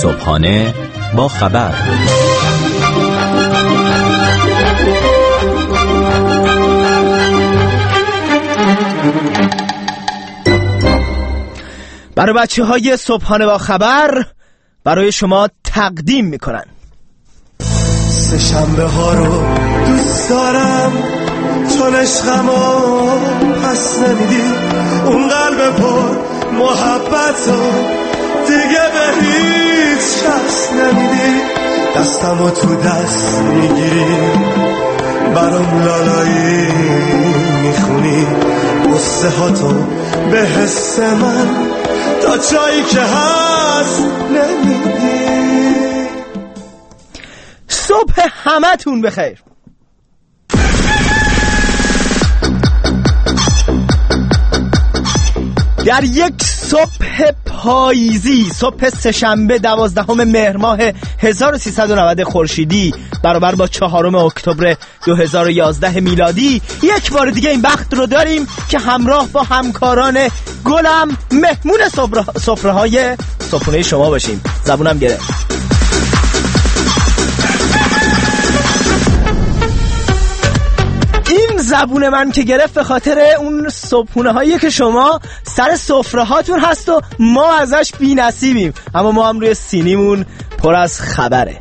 صبحانه با خبر. برای بچه‌های صبحانه با خبر برای شما تقدیم میکنن. سه شنبه ها رو دوست دارم چون عشقمو پس نمیدی، اون قلب پر محبت رو دیگه به هیچ شخص نمیدی، دستمو تو دست میگیری برام لالایی میخونی، قصه ها تو به حس من تا جایی که هست نمیدی. صبح همه تون بخیر. در یک صبح پاییزی، صبح سه‌شنبه 12 مهر ماه 1390 خورشیدی برابر با 4 اکتبر 2011 میلادی، یک بار دیگه این بخت رو داریم که همراه با همکاران گلم مهمون سفره‌های صبحونه شما باشیم. زبونم گرفت. این زبون من که گرفت به خاطر اون صبحونه هایی که شما سر سفره هاتون هست و ما ازش بی نصیبیم، اما ما هم روی سینیمون پر از خبره.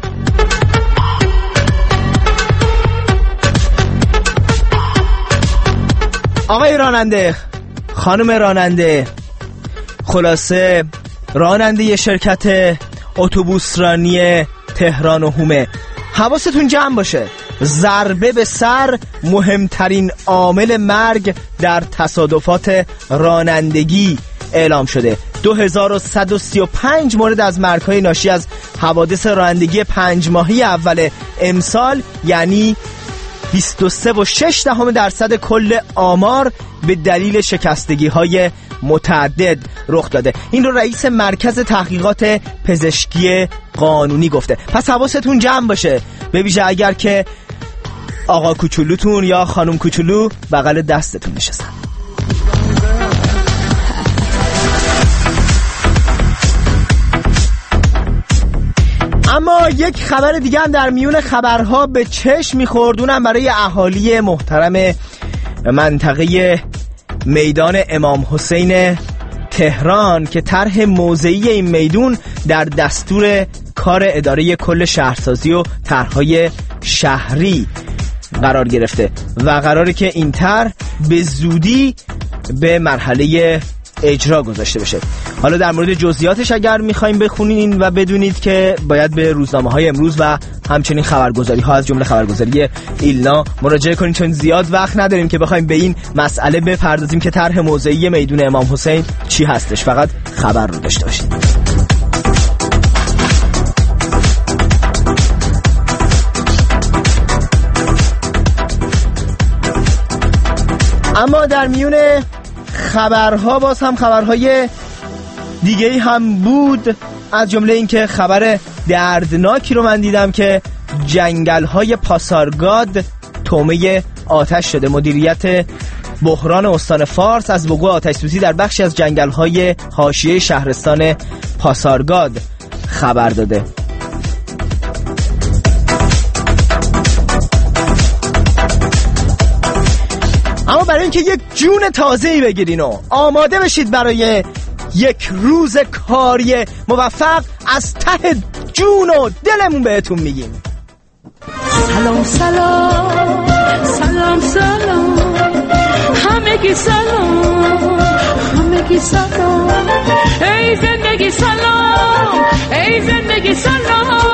آقای راننده، خانم راننده، خلاصه راننده یه شرکت اتوبوس رانی تهران و هومه، حواستون جمع باشه. ضربه به سر مهمترین عامل مرگ در تصادفات رانندگی اعلام شده. 2135 مورد از مرگ‌های ناشی از حوادث رانندگی 5 ماهه اول امسال، یعنی 23.6% کل آمار، به دلیل شکستگی‌های متعدد رخ داده. این رو رئیس مرکز تحقیقات پزشکی قانونی گفته. پس حواستون جمع باشه، به ویژه اگر که آقا کوچولوتون یا خانم کوچولو بغل دستتون نشستن. اما یک خبر دیگه هم در میون خبرها به چشم می‌خورد، اونم برای اهالی محترم منطقه میدان امام حسین تهران که طرح موضعی این میدون در دستور کار اداره کل شهرسازی و طرح‌های شهری قرار گرفته و قراره که این طرح به زودی به مرحله اجرا گذاشته بشه. حالا در مورد جزئیاتش اگر میخوایم بخونین و بدونید که باید به روزنامه‌های امروز و همچنین خبرگزاری‌ها از جمله خبرگزاری ایلنا مراجعه کنین، چون زیاد وقت نداریم که بخوایم به این مسئله بپردازیم که طرح موضعی میدون امام حسین چی هستش. فقط خبر رو داشته باشید. اما در میون خبرها باز هم خبرهای دیگه‌ای هم بود، از جمله این که خبر دردناکی رو من دیدم که جنگل‌های پاسارگاد طعمه آتش شده. مدیریت بحران استان فارس از وقوع آتش‌سوزی در بخشی از جنگل‌های حاشیه شهرستان پاسارگاد خبر داده. اما برای اینکه یک جون تازه‌ای بگیرین و آماده بشید برای یک روز کاری موفق، از ته جون و دلمون بهتون میگیم سلام سلام سلام سلام، همگی سلام همگی سلام، ای زندگی سلام ای زندگی سلام.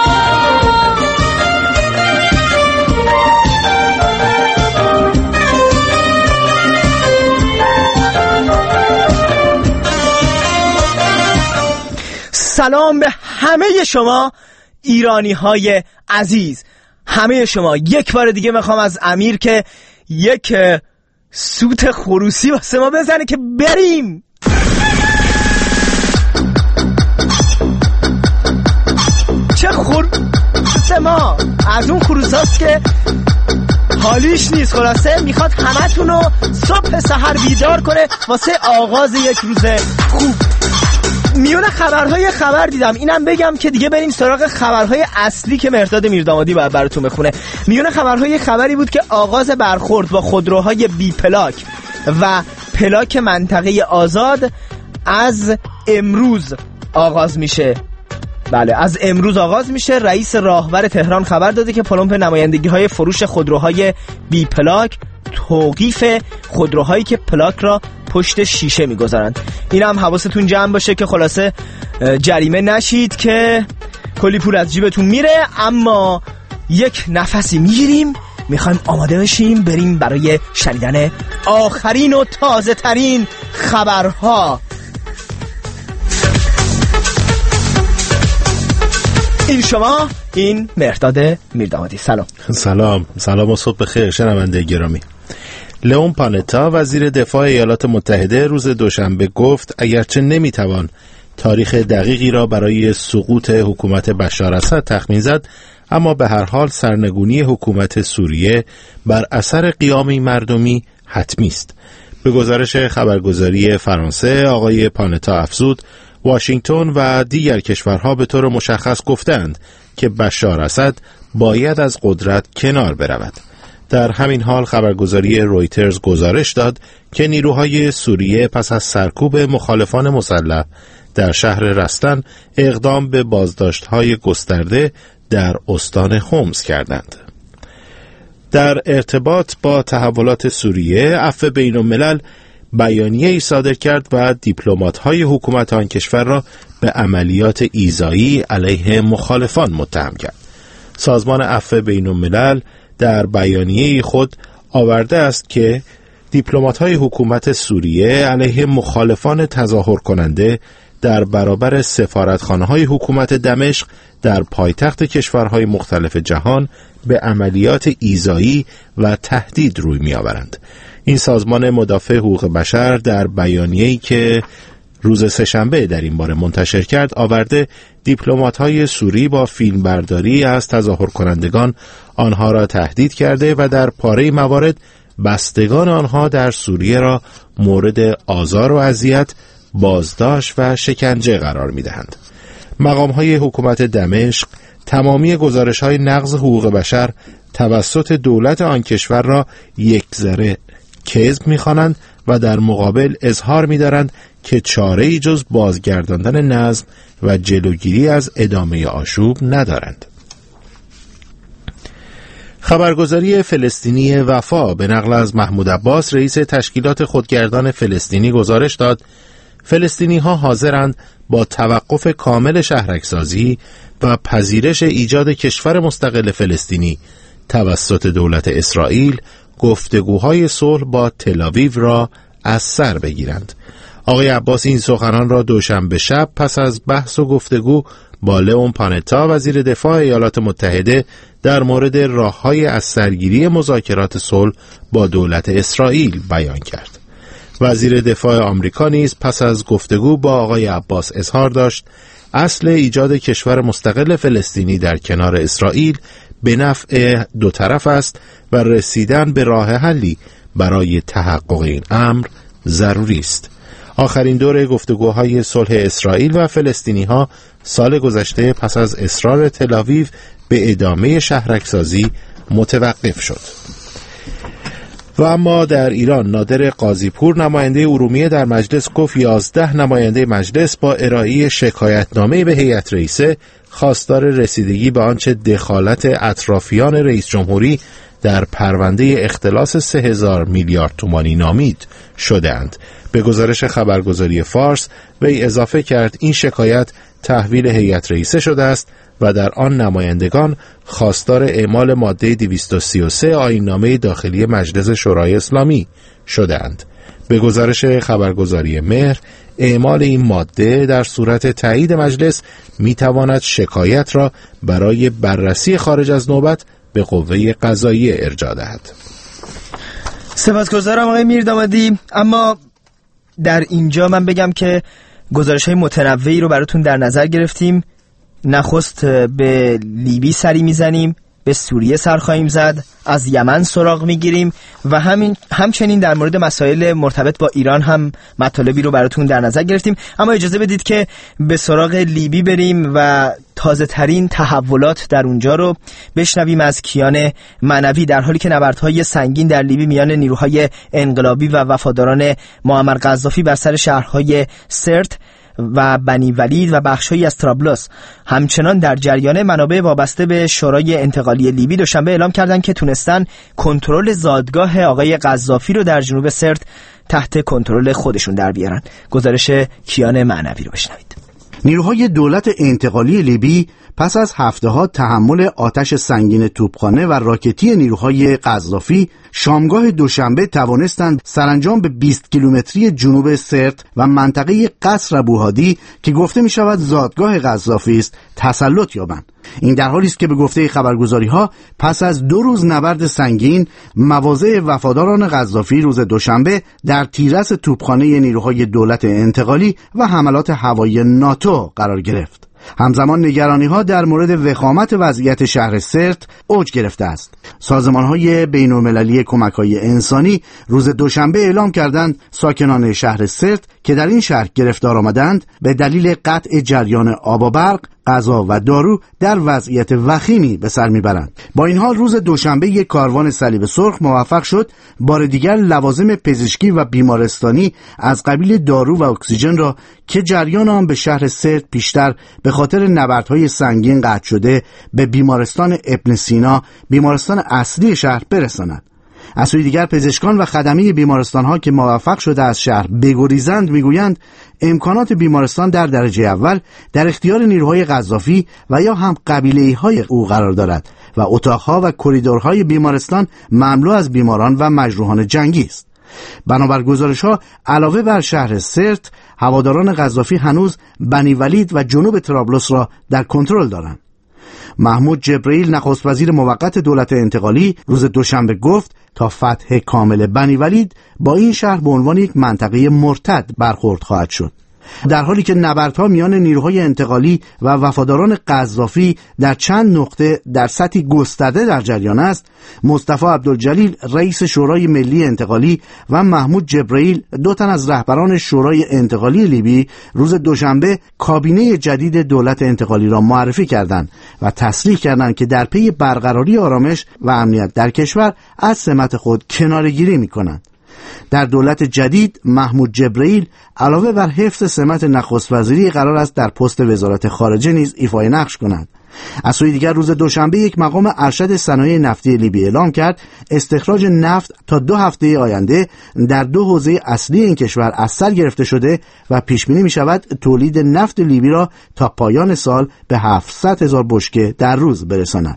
سلام به همه شما ایرانی های عزیز، همه شما. یک بار دیگه میخوام از امیر که یک سوت خروسی واسه ما بزنه که بریم. چه خروس ما از اون خروساست که حالیش نیست. خلاصه میخواد همه تونو صبح سحر بیدار کنه واسه آغاز یک روز خوب. میون خبرهای خبر دیدم، اینم بگم که دیگه بریم سراغ خبرهای اصلی که مهرداد میردامادی باید براتون بخونه. میون خبرهای خبری بود که آغاز برخورد با خودروهای بی پلاک و پلاک منطقه آزاد از امروز آغاز میشه. بله، از امروز آغاز میشه. رئیس راهور تهران خبر داده که پلمپ نمایندگی‌های فروش خودروهای بی پلاک توقیف خودروهایی که پلاک را پشت شیشه میگذارند. این هم حواستون جمع باشه که خلاصه جریمه نشید که کلی پول از جیبتون میره. اما یک نفسی میگیریم، میخوایم آماده بشیم بریم برای شنیدن آخرین و تازه ترین خبرها. این شما، این مهرداد میردامادی. سلام و صبح بخیر شنونده گرامی. لئون پانتا وزیر دفاع ایالات متحده روز دوشنبه گفت اگرچه نمیتوان تاریخ دقیقی را برای سقوط حکومت بشار اسد تخمین زد، اما به هر حال سرنگونی حکومت سوریه بر اثر قیام مردمی حتمی است. به گزارش خبرگزاری فرانسه آقای پانتا افزود واشنگتن و دیگر کشورها به طور مشخص گفتند که بشار اسد باید از قدرت کنار برود. در همین حال خبرگزاری رویترز گزارش داد که نیروهای سوریه پس از سرکوب مخالفان مسلح در شهر رستن اقدام به بازداشت‌های گسترده در استان حمص کردند. در ارتباط با تحولات سوریه، عفو بین الملل بیانیه‌ای صادر کرد و دیپلمات‌های حکومت آن کشور را به عملیات ایذایی علیه مخالفان متهم کرد. سازمان عفو بین الملل در بیانیه خود آورده است که دیپلمات‌های حکومت سوریه علیه مخالفان تظاهر کننده در برابر سفارتخانه‌های حکومت دمشق در پایتخت کشورهای مختلف جهان به عملیات ایذایی و تهدید روی می‌آورند. این سازمان مدافع حقوق بشر در بیانیه‌ای که روز سه‌شنبه در این باره منتشر کرد آورده دیپلمات‌های سوری با فیلمبرداری از تظاهر کنندگان آنها را تهدید کرده و در پاره موارد بستگان آنها در سوریه را مورد آزار و اذیت، بازداشت و شکنجه قرار می‌دهند. مقام‌های حکومت دمشق تمامی گزارش‌های نقض حقوق بشر توسط دولت آن کشور را یک‌ذره کذب می‌خوانند و در مقابل اظهار می‌دارند که چاره‌ای جز بازگرداندن نظم و جلوگیری از ادامه آشوب ندارند. خبرگزاری فلسطینی وفا به نقل از محمود عباس رئیس تشکیلات خودگردان فلسطینی گزارش داد فلسطینی‌ها حاضرند با توقف کامل شهرک‌سازی و پذیرش ایجاد کشور مستقل فلسطینی توسط دولت اسرائیل گفتگوهای صلح با تل‌آویو را از سر بگیرند. آقای عباس این سخنان را دوشنبه شب پس از بحث و گفتگو با لئون پانتا وزیر دفاع ایالات متحده در مورد راه‌های از سرگیری مذاکرات صلح با دولت اسرائیل بیان کرد. وزیر دفاع آمریکا نیز پس از گفتگو با آقای عباس اظهار داشت اصل ایجاد کشور مستقل فلسطینی در کنار اسرائیل به نفع دو طرف است و رسیدن به راه حلی برای تحقق این امر ضروری است. آخرین دور گفتگوهای صلح اسرائیل و فلسطینی‌ها سال گذشته پس از اصرار تل‌آویو به ادامه شهرک‌سازی متوقف شد. و اما در ایران نادر قاضی‌پور نماینده ارومیه در مجلس گفت 11 نماینده مجلس با ارائه شکایتنامه به هیئت رئیسه خواستار رسیدگی به آنچه دخالت اطرافیان رئیس جمهوری در پرونده اختلاس 3000 میلیارد تومانی نامید شده‌اند. به گزارش خبرگزاری فارس وی اضافه کرد این شکایت تحویل هیئت رئیسه شده است و در آن نمایندگان خواستار اعمال ماده 233 آیین‌نامه داخلی مجلس شورای اسلامی شده‌اند. به گزارش خبرگزاری مهر اعمال این ماده در صورت تایید مجلس میتواند شکایت را برای بررسی خارج از نوبت به قوه قضاییه ارجاع دهد. سپاسگزارم آقای میردامادی. اما در اینجا من بگم که گزارش‌های متنوعی رو براتون در نظر گرفتیم. نخست به لیبی سری میزنیم به سوریه سر خواهیم زد، از یمن سراغ میگیریم و همچنین در مورد مسائل مرتبط با ایران هم مطالبی رو براتون در نظر گرفتیم. اما اجازه بدید که به سراغ لیبی بریم و تازه ترین تحولات در اونجا رو بشنویم از کیان معنوی، در حالی که نبردهای سنگین در لیبی میان نیروهای انقلابی و وفاداران معمر قذافی بر سر شهرهای سرت و بنی ولید و بخشایی از طرابلس همچنان در جریان. منابع وابسته به شورای انتقالی لیبی دوشنبه اعلام کردند که تونستن کنترل زادگاه آقای قذافی رو در جنوب سرت تحت کنترل خودشون در بیارن. گزارش کیان معنوی رو بشنوید. نیروهای دولت انتقالی لیبی پس از هفته‌ها تحمل آتش سنگین توپخانه و راکتی نیروهای قذافی، شامگاه دوشنبه توانستند سرانجام به 20 کیلومتری جنوب سرت و منطقه قصر ابوهادی که گفته می شود زادگاه قذافی است تسلط یابند. این در حالی است که به گفته خبرگزاری‌ها پس از 2 روز نبرد سنگین، مواضع وفاداران قذافی روز دوشنبه در تیرس توپخانه نیروهای دولت انتقالی و حملات هوایی ناتو قرار گرفت. همزمان نگرانی‌ها در مورد وخامت وضعیت شهر سرت اوج گرفته است. سازمان‌های بین‌المللی کمک‌های انسانی روز دوشنبه اعلام کردند ساکنان شهر سرت که در این شهر گرفتار آمدند به دلیل قطع جریان آب و برق، غذا و دارو در وضعیت وخیمی به سر میبرند. با این حال روز دوشنبه یک کاروان صلیب سرخ موفق شد بار دیگر لوازم پزشکی و بیمارستانی از قبیل دارو و اکسیژن را که جریان آن به شهر سرت پیشتر به خاطر نبردهای سنگین قطع شده به بیمارستان ابن سینا، بیمارستان اصلی شهر، برساند. از سوی دیگر پزشکان و خدمه بیمارستان‌ها که موفق شده از شهر بگریزند میگویند امکانات بیمارستان در درجه اول در اختیار نیروهای قذافی و یا هم قبیله‌های او قرار دارد و اتاق‌ها و کریدورهای بیمارستان مملو از بیماران و مجروحان جنگی است. بنابر گزارش‌ها علاوه بر شهر سرت، هواداران قذافی هنوز بنی ولید و جنوب طرابلس را در کنترل دارند. محمود جبرئیل نخست وزیر موقت دولت انتقالی روز دوشنبه گفت تا فتح کامل بنی ولید با این شهر به عنوان یک منطقه مرتد برخورد خواهد شد. در حالی که نبردها میان نیروهای انتقالی و وفاداران قذافی در چند نقطه در سطحی گسترده در جریان است، مصطفی عبدالجلیل رئیس شورای ملی انتقالی و محمود جبرئیل 2 تن از رهبران شورای انتقالی لیبی روز دوشنبه کابینه جدید دولت انتقالی را معرفی کردند و تصریح کردند که در پی برقراری آرامش و امنیت در کشور از سمت خود کناره‌گیری می‌کنند. در دولت جدید محمود جبرئیل علاوه بر حفظ سمت نخست وزیری قرار است در پست وزارت خارجه نیز ایفای نقش کند. از سوی دیگر روز دوشنبه یک مقام ارشد صنایع نفتی لیبی اعلام کرد استخراج نفت تا 2 هفته آینده در 2 حوزه اصلی این کشور از سر گرفته شده و پیش بینی می شود تولید نفت لیبی را تا پایان سال به 700,000 بشکه در روز برساند.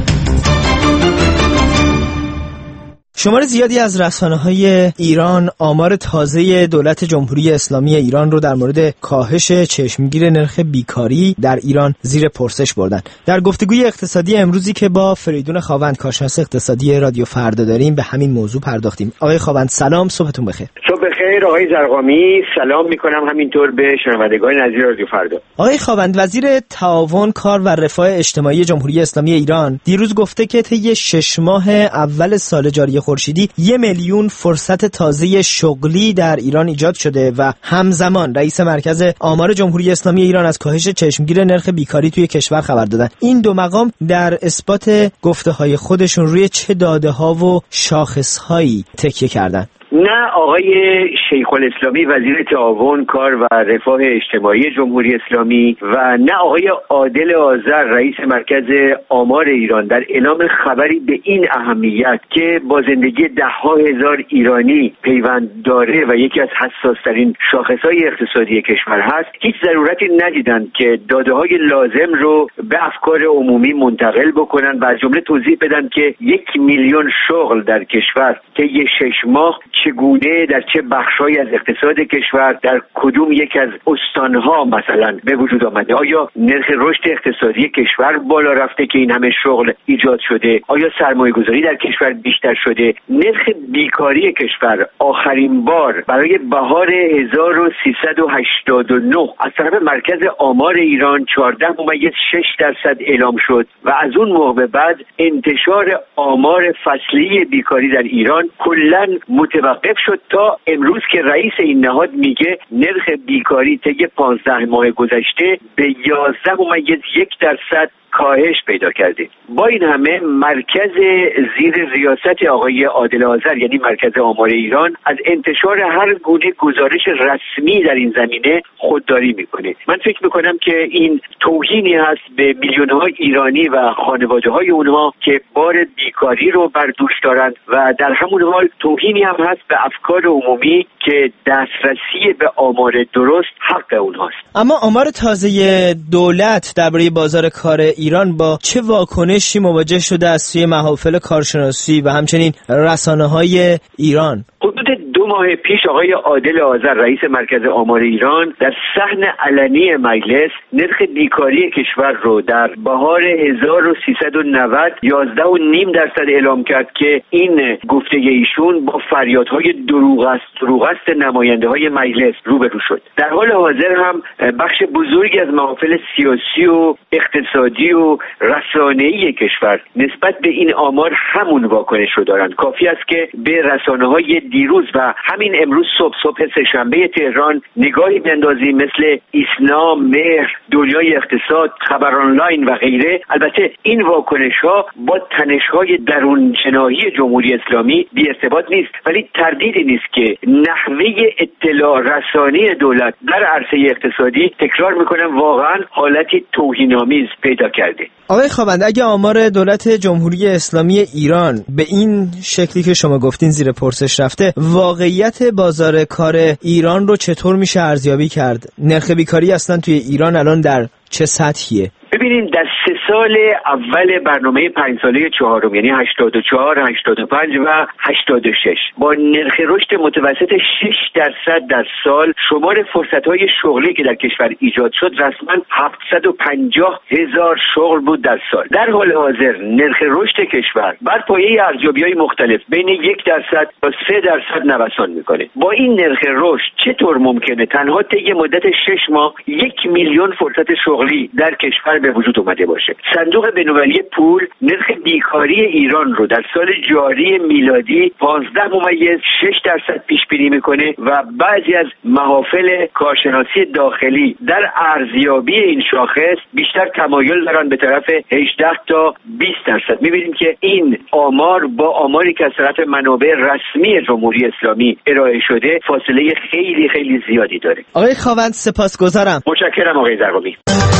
شمار زیادی از رسانه‌های ایران آمار تازه دولت جمهوری اسلامی ایران رو در مورد کاهش چشمگیر نرخ بیکاری در ایران زیر پرسش بردن. در گفتگوی اقتصادی امروزی که با فریدون خاوند کارشناس اقتصادی رادیو فردا داریم به همین موضوع پرداختیم. آقای خاوند سلام، صبحتون بخیر. صبح بخیر آقای زرقامی، سلام میکنم همینطور به شنوندگان عزیز رادیو فردا. آقای خاوند، وزیر تعاون، کار و رفاه اجتماعی جمهوری اسلامی ایران دیروز گفته که طی 6 ماه اول سال جاری خورشیدی 1 میلیون فرصت تازه شغلی در ایران ایجاد شده و همزمان رئیس مرکز آمار جمهوری اسلامی ایران از کاهش چشمگیر نرخ بیکاری توی کشور خبر دادن. این 2 مقام در اثبات گفته‌های خودشون روی چه داده‌ها و شاخص‌هایی تکیه کردن؟ نه آقای شیخ الاسلامی وزیر تعاون، کار و رفاه اجتماعی جمهوری اسلامی و نه آقای عادل آذر رئیس مرکز آمار ایران در اعلام خبری به این اهمیت که با زندگی 10,000 ایرانی پیوند داره و یکی از حساس‌ترین شاخص‌های اقتصادی کشور هست، هیچ ضرورتی ندیدند که داده‌های لازم رو به افکار عمومی منتقل بکنن و از جمله توضیح بدن که 1 میلیون شغل در کشور طی 6 ماه چگونه در چه بخش‌هایی از اقتصاد کشور در کدوم یک از استان‌ها مثلا به وجود آمده. آیا نرخ رشد اقتصادی کشور بالا رفته که این همه شغل ایجاد شده؟ آیا سرمایه‌گذاری در کشور بیشتر شده؟ نرخ بیکاری کشور آخرین بار برای بهار 1389 از طرف مرکز آمار ایران 14.6% اعلام شد و از اون موقع به بعد انتشار آمار فصلی بیکاری در ایران کلاً متوقف شد تا امروز که رئیس این نهاد میگه نرخ بیکاری طی 15 ماه گذشته به 11.1% کاهش پیدا کرده. با این همه مرکز زیر ریاست آقای عادل آذر یعنی مرکز آمار ایران از انتشار هر گونه گزارش رسمی در این زمینه خودداری میکنه. من فکر میکنم که این توهینی هست به میلیون‌ها ایرانی و خانواده‌های اونها که بار بیکاری رو بر دوش دارند و در همون حال توهینی هم هست به افکار عمومی که دسترسی به آمار درست حق اونهاست. اما آمار تازه دولت درباره بازار کار ایران با چه واکنشی مواجه شده از سوی محافل کارشناسی و همچنین رسانه‌های ایران؟ حدود 2 ماه پیش آقای عادل آذر رئیس مرکز آمار ایران در صحن علنی مجلس نرخ بیکاری کشور رو در بهار 1390 11.5% اعلام کرد که این گفته ایشون با فریادهای دروغ است نماینده‌های مجلس روبرو شد. در حال حاضر هم بخش بزرگی از محافل سیاسی و اقتصادی و رسانه‌ای کشور نسبت به این آمار همون واکنش رو دارند. کافی است که به رسانه‌های دیروز و همین امروز صبح سه‌شنبه تهران نگاهی بندازیم مثل ایسنا، مهر، دنیای اقتصاد، خبر آنلاین و غیره. البته این واکنش‌ها با تنش‌های درون جناحی جمهوری اسلامی بی ارتباط نیست، ولی تردیدی نیست که نحوه اطلاع رسانی دولت در عرصه اقتصادی تکرار میکنم واقعا حالتی توهین‌آمیز پیدا کرده. آقای خاوند، اگه آمار دولت جمهوری اسلامی ایران به این شکلی که شما گفتین زیر پرسش رفته، واقعیت بازار کار ایران رو چطور میشه ارزیابی کرد؟ نرخ بیکاری اصلا توی ایران الان در چه سطحیه؟ ببینین در 3 سال اول برنامه 5 ساله چهارم یعنی 84, 85 و 86 با نرخ رشد متوسط 6% در سال شمار فرصت‌های شغلی که در کشور ایجاد شد رسما 750,000 شغل بود در سال. در حال حاضر نرخ رشد کشور بر پایه ارزیابی‌های مختلف بین 1% تا 3% نوسان میکنه. با این نرخ رشد چطور ممکنه تنها طی مدت 6 ماه 1 میلیون فرصت شغلی در کشور به وجود اومده باشه؟ صندوق بین‌المللی پول نرخ بیکاری ایران رو در سال جاری میلادی 15.6% پیش بینی میکنه و بعضی از محافل کارشناسی داخلی در ارزیابی این شاخص بیشتر تمایل دارن به طرف 18 تا 20%. میبینیم که این آمار با آماری که از طرف منابع رسمی جمهوری اسلامی ارائه شده فاصله خیلی خیلی زیادی داره. آقای خاوند سپاسگزارم. متشکرم آقای زرقامی.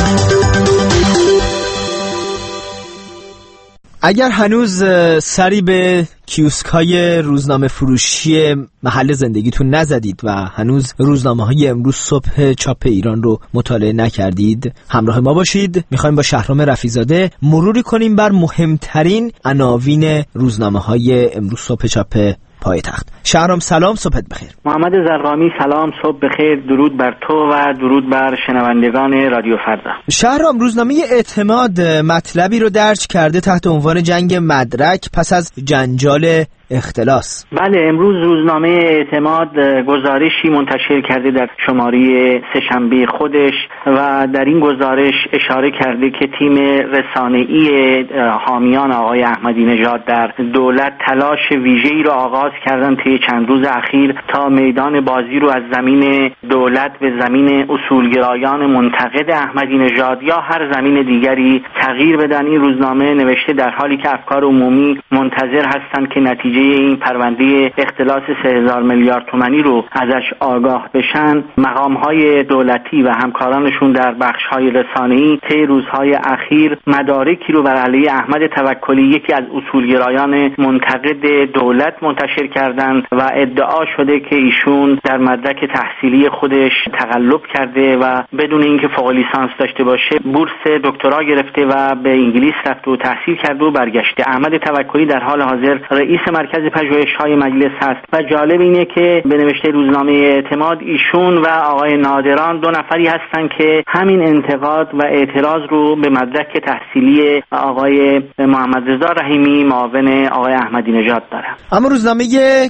اگر هنوز سری به کیوسک‌های روزنامه فروشی محل زندگیتون نزدید و هنوز روزنامه‌های امروز صبح چاپ ایران رو مطالعه نکردید، همراه ما باشید. می‌خوایم با شهرام رفیع‌زاده مروری کنیم بر مهمترین عناوین روزنامه‌های امروز صبح چاپ پایتخت. شهرام سلام، صبحت بخیر. محمد زرقامی سلام، صبح بخیر. درود بر تو و درود بر شنوندگان رادیو فردا. شهرام، روزنامه اعتماد مطلبی رو درج کرده تحت عنوان جنگ مدرک پس از جنجال اختلاس. بله، امروز روزنامه اعتماد گزارشی منتشر کرده در شماره سه‌شنبه خودش و در این گزارش اشاره کرده که تیم رسانه‌ای حامیان آقای احمدی نژاد در دولت تلاش ویژه‌ای را آغاز کردن طی چند روز اخیر تا میدان بازی رو از زمین دولت به زمین اصولگرایان منتقد احمدی نژاد یا هر زمین دیگری تغییر بدن. این روزنامه نوشته در حالی که افکار عمومی منتظر هستند که نتیجه این پرونده اختلاس 3000 میلیارد تومانی رو ازش آگاه بشن، مقام‌های دولتی و همکارانشون در بخش‌های رسانه‌ای طی روزهای اخیر مدارکی رو بر علیه احمد توکلی، یکی از اصولگرایان منتقد دولت، منتشر کردند و ادعا شده که ایشون در مدرک تحصیلی خودش تقلب کرده و بدون اینکه فوق لیسانس داشته باشه بورس دکترا گرفته و به انگلیس رفته و تحصیل کرده و برگشته. احمد توکلی در حال حاضر رئیس مرکز مرکز پژوهش‌های مجلس هست و جالب اینه که به نوشته روزنامه اعتماد ایشون و آقای نادران دو نفری هستن که همین انتقاد و اعتراض رو به مدرک تحصیلی آقای محمد رضا رحیمی معاون آقای احمدی نژاد دارن. اما روزنامه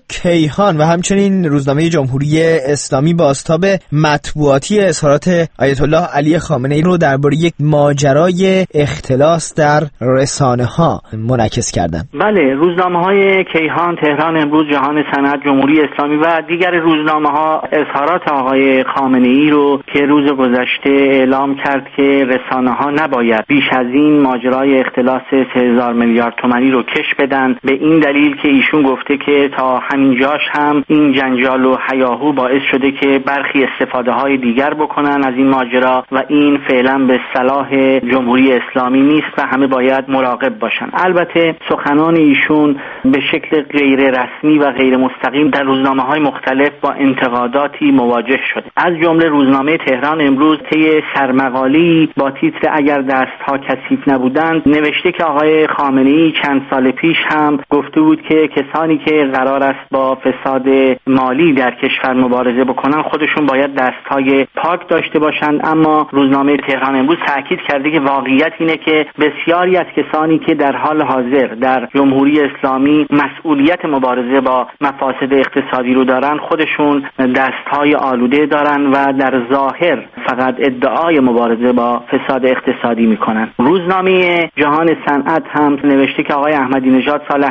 کیهان و همچنین روزنامه جمهوری اسلامی بازتاب مطبوعاتی اظهارات آیت الله علی خامنه‌ای رو درباره یک ماجرای اختلاس در رسانه‌ها منعکس کردند. بله، روزنامه‌های کیهان، تهران امروز، جهان صنعت، جمهوری اسلامی و دیگر روزنامه‌ها اظهارات آقای خامنه‌ای رو که روز گذشته اعلام کرد که رسانه‌ها نباید بیش از این ماجرای اختلاس 3000 میلیارد تومانی رو کش بدن، به این دلیل که ایشون گفته که تا همین جاش هم این جنجال و هیاهو باعث شده که برخی استفاده‌های دیگر بکنن از این ماجرا و این فعلا به صلاح جمهوری اسلامی نیست و همه باید مراقب باشن. البته سخنان ایشون به شکل غیر رسمی و غیر مستقیم در روزنامه‌های مختلف با انتقاداتی مواجه شده. از جمله روزنامه تهران امروز طی سرمقاله‌ای با تیتر اگر دست‌ها کثیف نبودند نوشته که آقای خامنه‌ای چند سال پیش هم گفته بود که کسانی که قرار است با فساد مالی در کشور مبارزه بکنن خودشون باید دست‌های پاک داشته باشند، اما روزنامه تهران امروز تاکید کرده که واقعیت اینه که بسیاری از کسانی که در حال حاضر در جمهوری اسلامی مسئولیت مبارزه با مفاسد اقتصادی رو دارن خودشون دست‌های آلوده دارن و در ظاهر فقط ادعای مبارزه با فساد اقتصادی میکنن. روزنامه جهان صنعت هم نوشته که آقای احمدی نژاد سال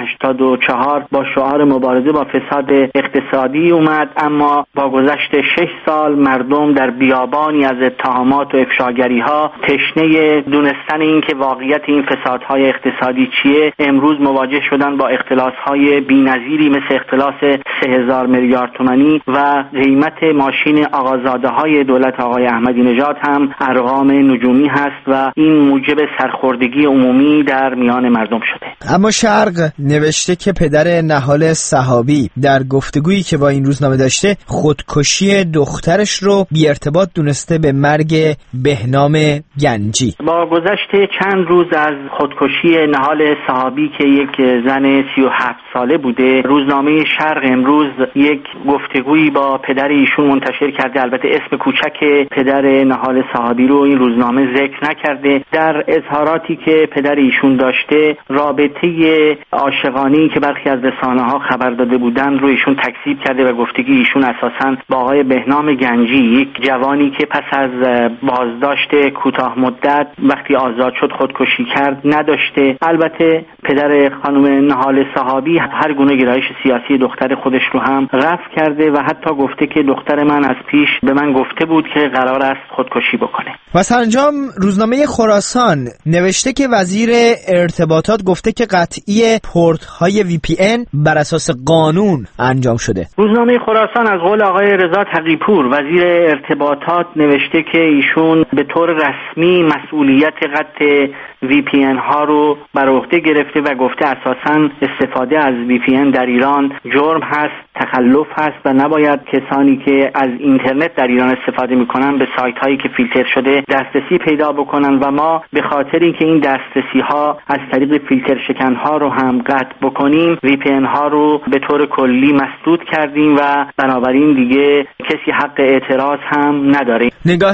84 با شعار مبارزه با فساد اقتصادی اومد، اما با گذشت 6 سال مردم در بیابانی از اتهامات و افشاگری‌ها تشنه دونستن این که واقعیت این فسادهای اقتصادی چیه امروز مواجه شدن با اختلاس‌های بی‌نظیری مثل اختلاس 3000 میلیارد تومانی و قیمت ماشین آقازاده‌های دولت آقای احمدی نژاد هم ارقام نجومی هست و این موجب سرخوردگی عمومی در میان مردم شده. اما شرق نوشته که پدر نهال صحابی در گفتگویی که با این روزنامه داشته خودکشی دخترش رو بی ارتباط دونسته به مرگ بهنام گنجی. با گذشت چند روز از خودکشی نهال صحابی که یک زن 37 ساله بوده، روزنامه شرق امروز یک گفتگویی با پدر ایشون منتشر کرده. البته اسم کوچک پدر نهال صحابی رو این روزنامه ذکر نکرده. در اظهاراتی که پدر ایشون داشته رابطه عاشقانه‌ای که برخی از رسانه‌ها خبر داده بودند رو ایشون تکذیب کرده و گفته که ایشون اساساً با آقای بهنام گنجی، یک جوانی که پس از بازداشت کوتاه مدت وقتی آزاد شد خودکشی کرد، نداشته. البته پدر خانم نهال صحابی هر گونه گرایش سیاسی دختر خودش رو هم رفع کرده و حتی گفته که دختر من از پیش به من گفته بود که قرار است خودکشی بکنه. و سرانجام روزنامه خراسان نوشته که وزیر ارتباطات گفته که قطعی پورت‌های VPN بر اساس قانون انجام شده. روزنامه خراسان از قول آقای رضا تقی‌پور وزیر ارتباطات نوشته که ایشون به طور رسمی مسئولیت قطع VPN ها رو بر عهده گرفته و گفته اساساً استفاده از VPN در ایران جرم هست، تخلف هست و نباید کسانی که از اینترنت در ایران استفاده میکنن به سایت هایی که فیلتر شده دسترسی پیدا بکنن و ما به خاطر اینکه این دسترسی ها از طریق فیلتر شکن ها رو هم قطع بکنیم VPN ها رو به طور کلی مسدود کردیم و بنابراین دیگه کسی حق اعتراض هم نداره. نگاه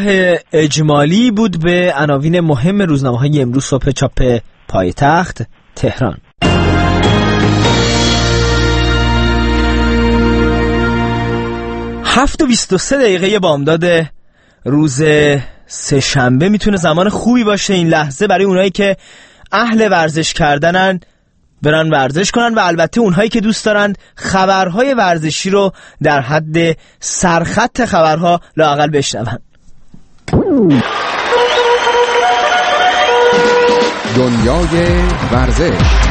اجمالی بود به عناوین مهم روزنامه‌های امروز صبح چاپ پایتخت تهران. 7:23 بامداد روز سه‌شنبه میتونه زمان خوبی باشه این لحظه برای اونایی که اهل ورزش کردنن برن ورزش کنن و البته اونهایی که دوست دارن خبرهای ورزشی رو در حد سرخط خبرها لااقل بشنون. دنیای ورزش.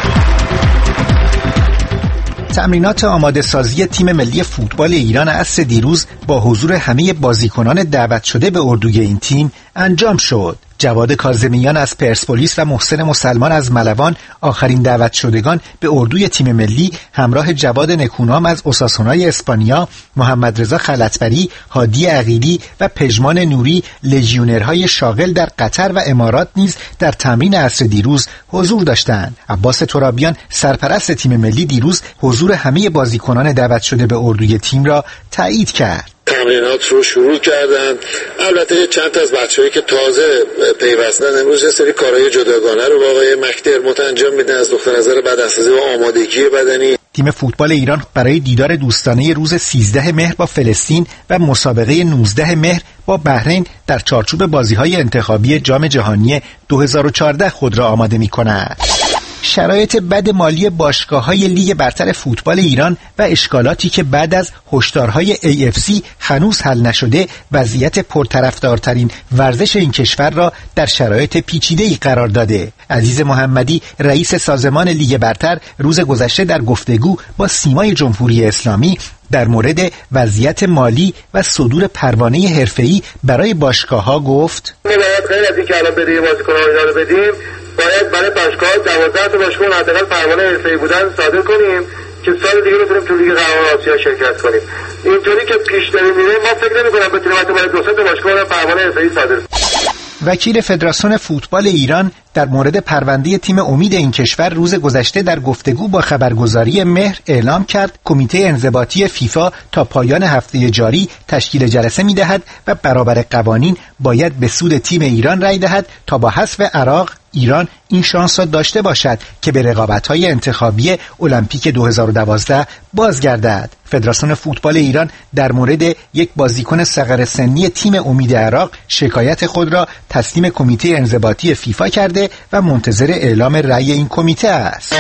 تمرینات آماده سازی تیم ملی فوتبال ایران عصر دیروز با حضور همه بازیکنان دعوت شده به اردوی این تیم انجام شد. جواد کاظمیان از پرسپولیس و محسن مسلمان از ملوان آخرین دعوت شدگان به اردوی تیم ملی همراه جواد نکونام از اوساسونای اسپانیا، محمد رضا خلعتبری، هادی عقیلی و پژمان نوری لژیونرهای شاغل در قطر و امارات نیز در تمرین عصر دیروز حضور داشتند. عباس ترابیان سرپرست تیم ملی دیروز حضور همه بازیکنان دعوت شده به اردوی تیم را تایید کرد. تمرینات رو شروع کردن. البته چند تا از بچه‌هایی که تازه پیوستن امروز یه سری کارهای جداگانه رو با آقای مهدی ارموت انجام میدن از نقطه نظر بدنسازی و آمادگی بدنی. تیم فوتبال ایران برای دیدار دوستانه روز 13 مهر با فلسطین و مسابقه 19 مهر با بحرین در چارچوب بازی‌های انتخابی جام جهانی 2014 خود را آماده می‌کند. شرایط بد مالی باشگاه‌های لیگ برتر فوتبال ایران و اشکالاتی که بعد از هشدارهای AFC هنوز حل نشده وضعیت پرطرفدارترین ورزش این کشور را در شرایط پیچیده‌ای قرار داده. عزیز محمدی رئیس سازمان لیگ برتر روز گذشته در گفتگو با سیمای جمهوری اسلامی در مورد وضعیت مالی و صدور پروانه حرفه‌ای برای باشگاه‌ها گفت: باید غیر از اینکه الان بدهی بازیکن‌ها اینا رو بدیم، باید برای باشگاه 12 تا باشگاه حداقل پروانه حرفه‌ای بودن صادر کنیم که سال دیگه بتونیم تو لیگ قهرمانان آسیا شرکت کنیم. اینطوری که پیش داریم میره ما فکر نمی‌کنم بتونیم حتی برای 2 تا باشگاه پروانه حرفه‌ای صادر کنیم. وکیل فدراسیون فوتبال ایران در مورد پرونده تیم امید این کشور روز گذشته در گفتگو با خبرگزاری مهر اعلام کرد کمیته انضباطی فیفا تا پایان هفته جاری تشکیل جلسه می‌دهد و برابر قوانین باید به سود تیم ایران رأی دهد تا با حذف عراق ایران این شانس را داشته باشد که به رقابت‌های انتخابی المپیک 2012 بازگردد. فدراسیون فوتبال ایران در مورد یک بازیکن صغر سنی تیم امید عراق شکایت خود را تسلیم کمیته انضباطی فیفا کرده و منتظر اعلام رأی این کمیته است.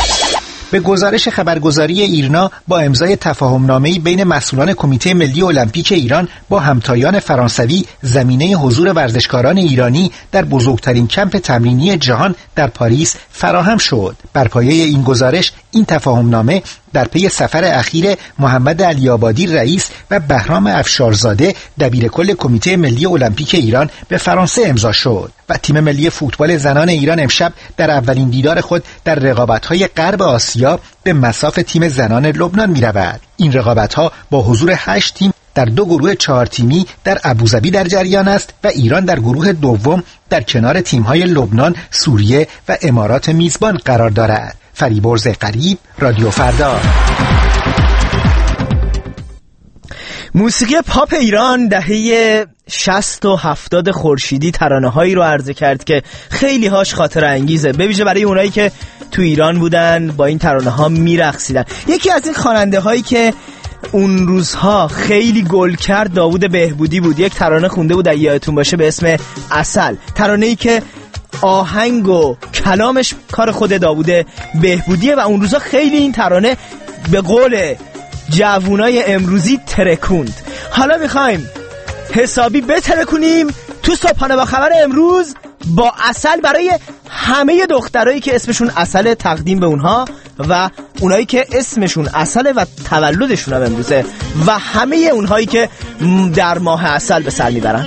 به گزارش خبرگزاری ایرنا با امضای تفاهمنامه‌ای بین مسئولان کمیته ملی المپیک ایران با همتایان فرانسوی زمینه حضور ورزشکاران ایرانی در بزرگترین کمپ تمرینی جهان در پاریس فراهم شد. بر پایه این گزارش این تفاهمنامه در پی سفر اخیر محمد علی آبادی رئیس و بهرام افشارزاده دبیرکل کمیته ملی المپیک ایران به فرانسه امضا شد و تیم ملی فوتبال زنان ایران امشب در اولین دیدار خود در رقابت‌های غرب آسیا به مصاف تیم زنان لبنان می‌رود. این رقابت‌ها با حضور 8 تیم در 2 گروه 4 تیمی در ابوظبی در جریان است و ایران در گروه دوم در کنار تیم‌های لبنان، سوریه و امارات میزبان قرار دارد. فریبرز قریب، رادیو فردا. موسیقی پاپ ایران دهه 60 و 70 خورشیدی ترانه‌هایی رو عرضه کرد که خیلی هاش خاطره انگیزه، به ویژه برای اونایی که تو ایران بودن با این ترانه‌ها میرقصیدن. یکی از این خواننده‌هایی که اون روزها خیلی گل کرد داوود بهبودی بود. یک ترانه خونده بود اگه یادتون باشه به اسم عسل، ترانه‌ای که آهنگ و کلامش کار خود داوود بهبودیه و اون روزا خیلی این ترانه به قول جوونای امروزی ترکوند. حالا میخوایم حسابی بترکونیم تو صبحانه با خبر امروز با عسل برای همه دخترایی که اسمشون عسل تقدیم به اونها و اونایی که اسمشون عسل و تولدشون هم امروزه و همه اونهایی که در ماه عسل به سر میبرن.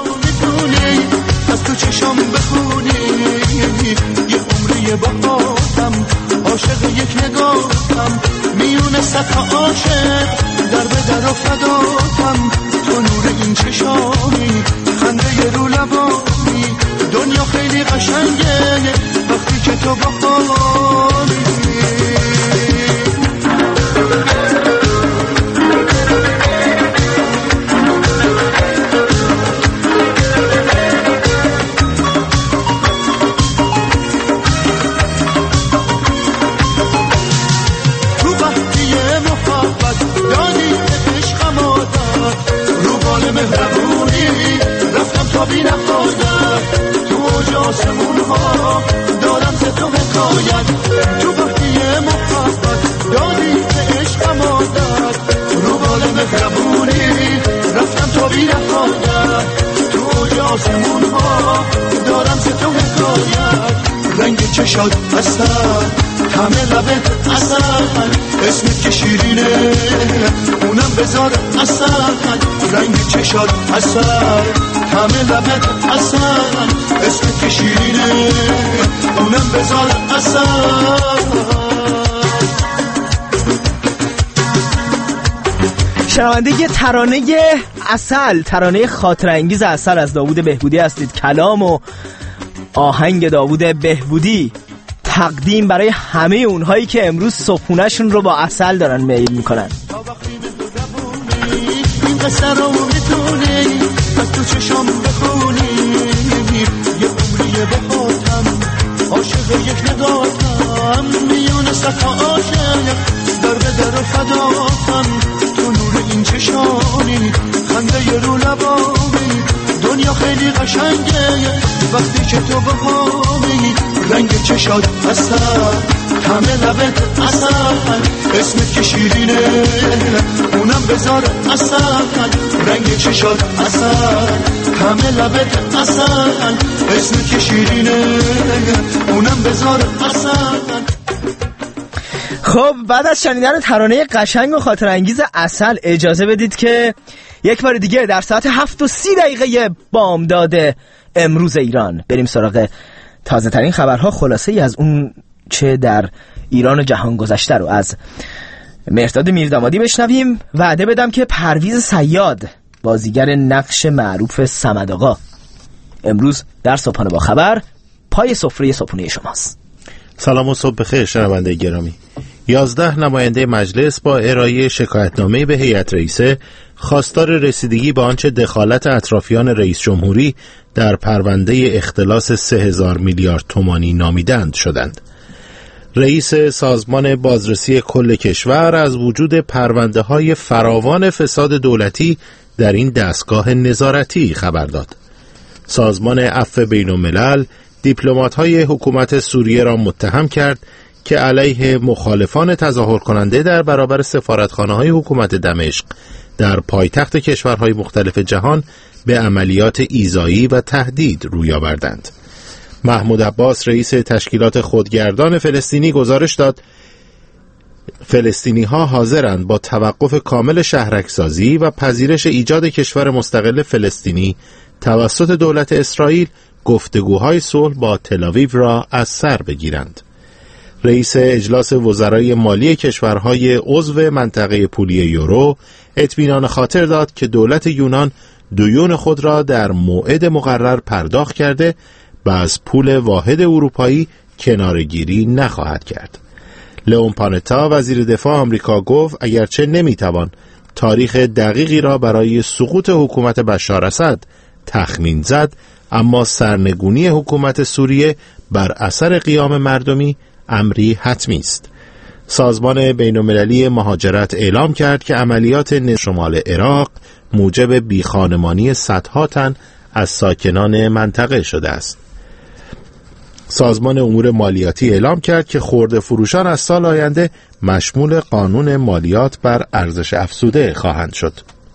از تو چشام بخونی یه عمری باهاتم، عاشق یک نگاهم میونه صد عاشق در به در و فداتم، تو نور این چشامی خنده رو لبانی، دنیا خیلی قشنگه وقتی که تو باهامی. بی نهایت تو اوج آسمون ها دارم ز تو حکایت، تو وقتی محبت دادی به عشقم عادت، رو بال مهربونی رفتم تا بی نهایت تو اوج آسمون ها دارم ز تو حکایت، رنگ چشات اصل همه لبت اصل، اسمت که شیرینه اونم بذار اصل، رنگ چشات اصل همه لبت اصل اسمت که شیرینه اونم بذار اصل. شنونده یه ترانه عسل، ترانه خاطر انگیز عسل از داوود بهبودی هستید. کلام و آهنگ داوود بهبودی تقدیم برای همه اونهایی که امروز صبحونه‌شون رو با عسل دارن میل میکنن. این قصه رو میتونی از تو چشم بخونی، یه عمریه بخواتم عاشق یک نگاتم، میون صفا عاشق در به در و فداتم، تو نور این چشانی خنده ی رو لبانی، دنیا خیلی قشنگه وقتی که تو بهامی، رنگ چشات اصل همه لبت اصل اسمت که شیرینه اونم بذار اصل، رنگ چشات اصل همه لبت اصل اسمت که شیرینه اونم بذار اصل. خب بعد از شنیدن ترانه قشنگ و خاطر انگیز عسل اجازه بدید که یک بار دیگه در ساعت 7:30 بامداد امروز ایران بریم سراغ تازه ترین خبرها، خلاصه ای از اون چه در ایران و جهان گذشته رو از مهرداد میردامادی بشنویم. وعده بدم که پرویز صیاد، بازیگر نقش معروف صمد آقا، امروز در صبحانه با خبر پای سفره صبحونه شماست. سلام و صبح بخیر شنونده گرامی. 11 نماینده مجلس با ارائه شکایتنامه به هیئت رئیسه خواستار رسیدگی به آنچه دخالت اطرافیان رئیس جمهوری در پرونده اختلاس 3000 میلیارد تومانی نامیدند شدند. رئیس سازمان بازرسی کل کشور از وجود پرونده‌های فراوان فساد دولتی در این دستگاه نظارتی خبر داد. سازمان عفو بین‌الملل دیپلمات‌های حکومت سوریه را متهم کرد که علیه مخالفان تظاهر کننده در برابر سفارتخانه‌های حکومت دمشق در پایتخت کشورهای مختلف جهان به عملیات ایذایی و تهدید روی آوردند. محمود عباس رئیس تشکیلات خودگردان فلسطینی گزارش داد فلسطینی‌ها حاضرند با توقف کامل شهرک‌سازی و پذیرش ایجاد کشور مستقل فلسطینی توسط دولت اسرائیل گفتگوهای صلح با تل‌آویو را از سر بگیرند. رئیس اجلاس وزرای مالی کشورهای عضو منطقه پولی یورو اطمینان خاطر داد که دولت یونان دیون خود را در موعد مقرر پرداخت کرده و از پول واحد اروپایی کناره‌گیری نخواهد کرد. لئون پانتا وزیر دفاع آمریکا گفت اگرچه نمیتوان تاریخ دقیقی را برای سقوط حکومت بشار اسد تخمین زد، اما سرنگونی حکومت سوریه بر اثر قیام مردمی امری حتمی است. سازمان بین‌المللی مهاجرت اعلام کرد که عملیات شمال عراق موجب بیخانمانی صدها تن از ساکنان منطقه شده است. سازمان امور مالیاتی اعلام کرد که خرده فروشان از سال آینده مشمول قانون مالیات بر ارزش افزوده خواهند شد.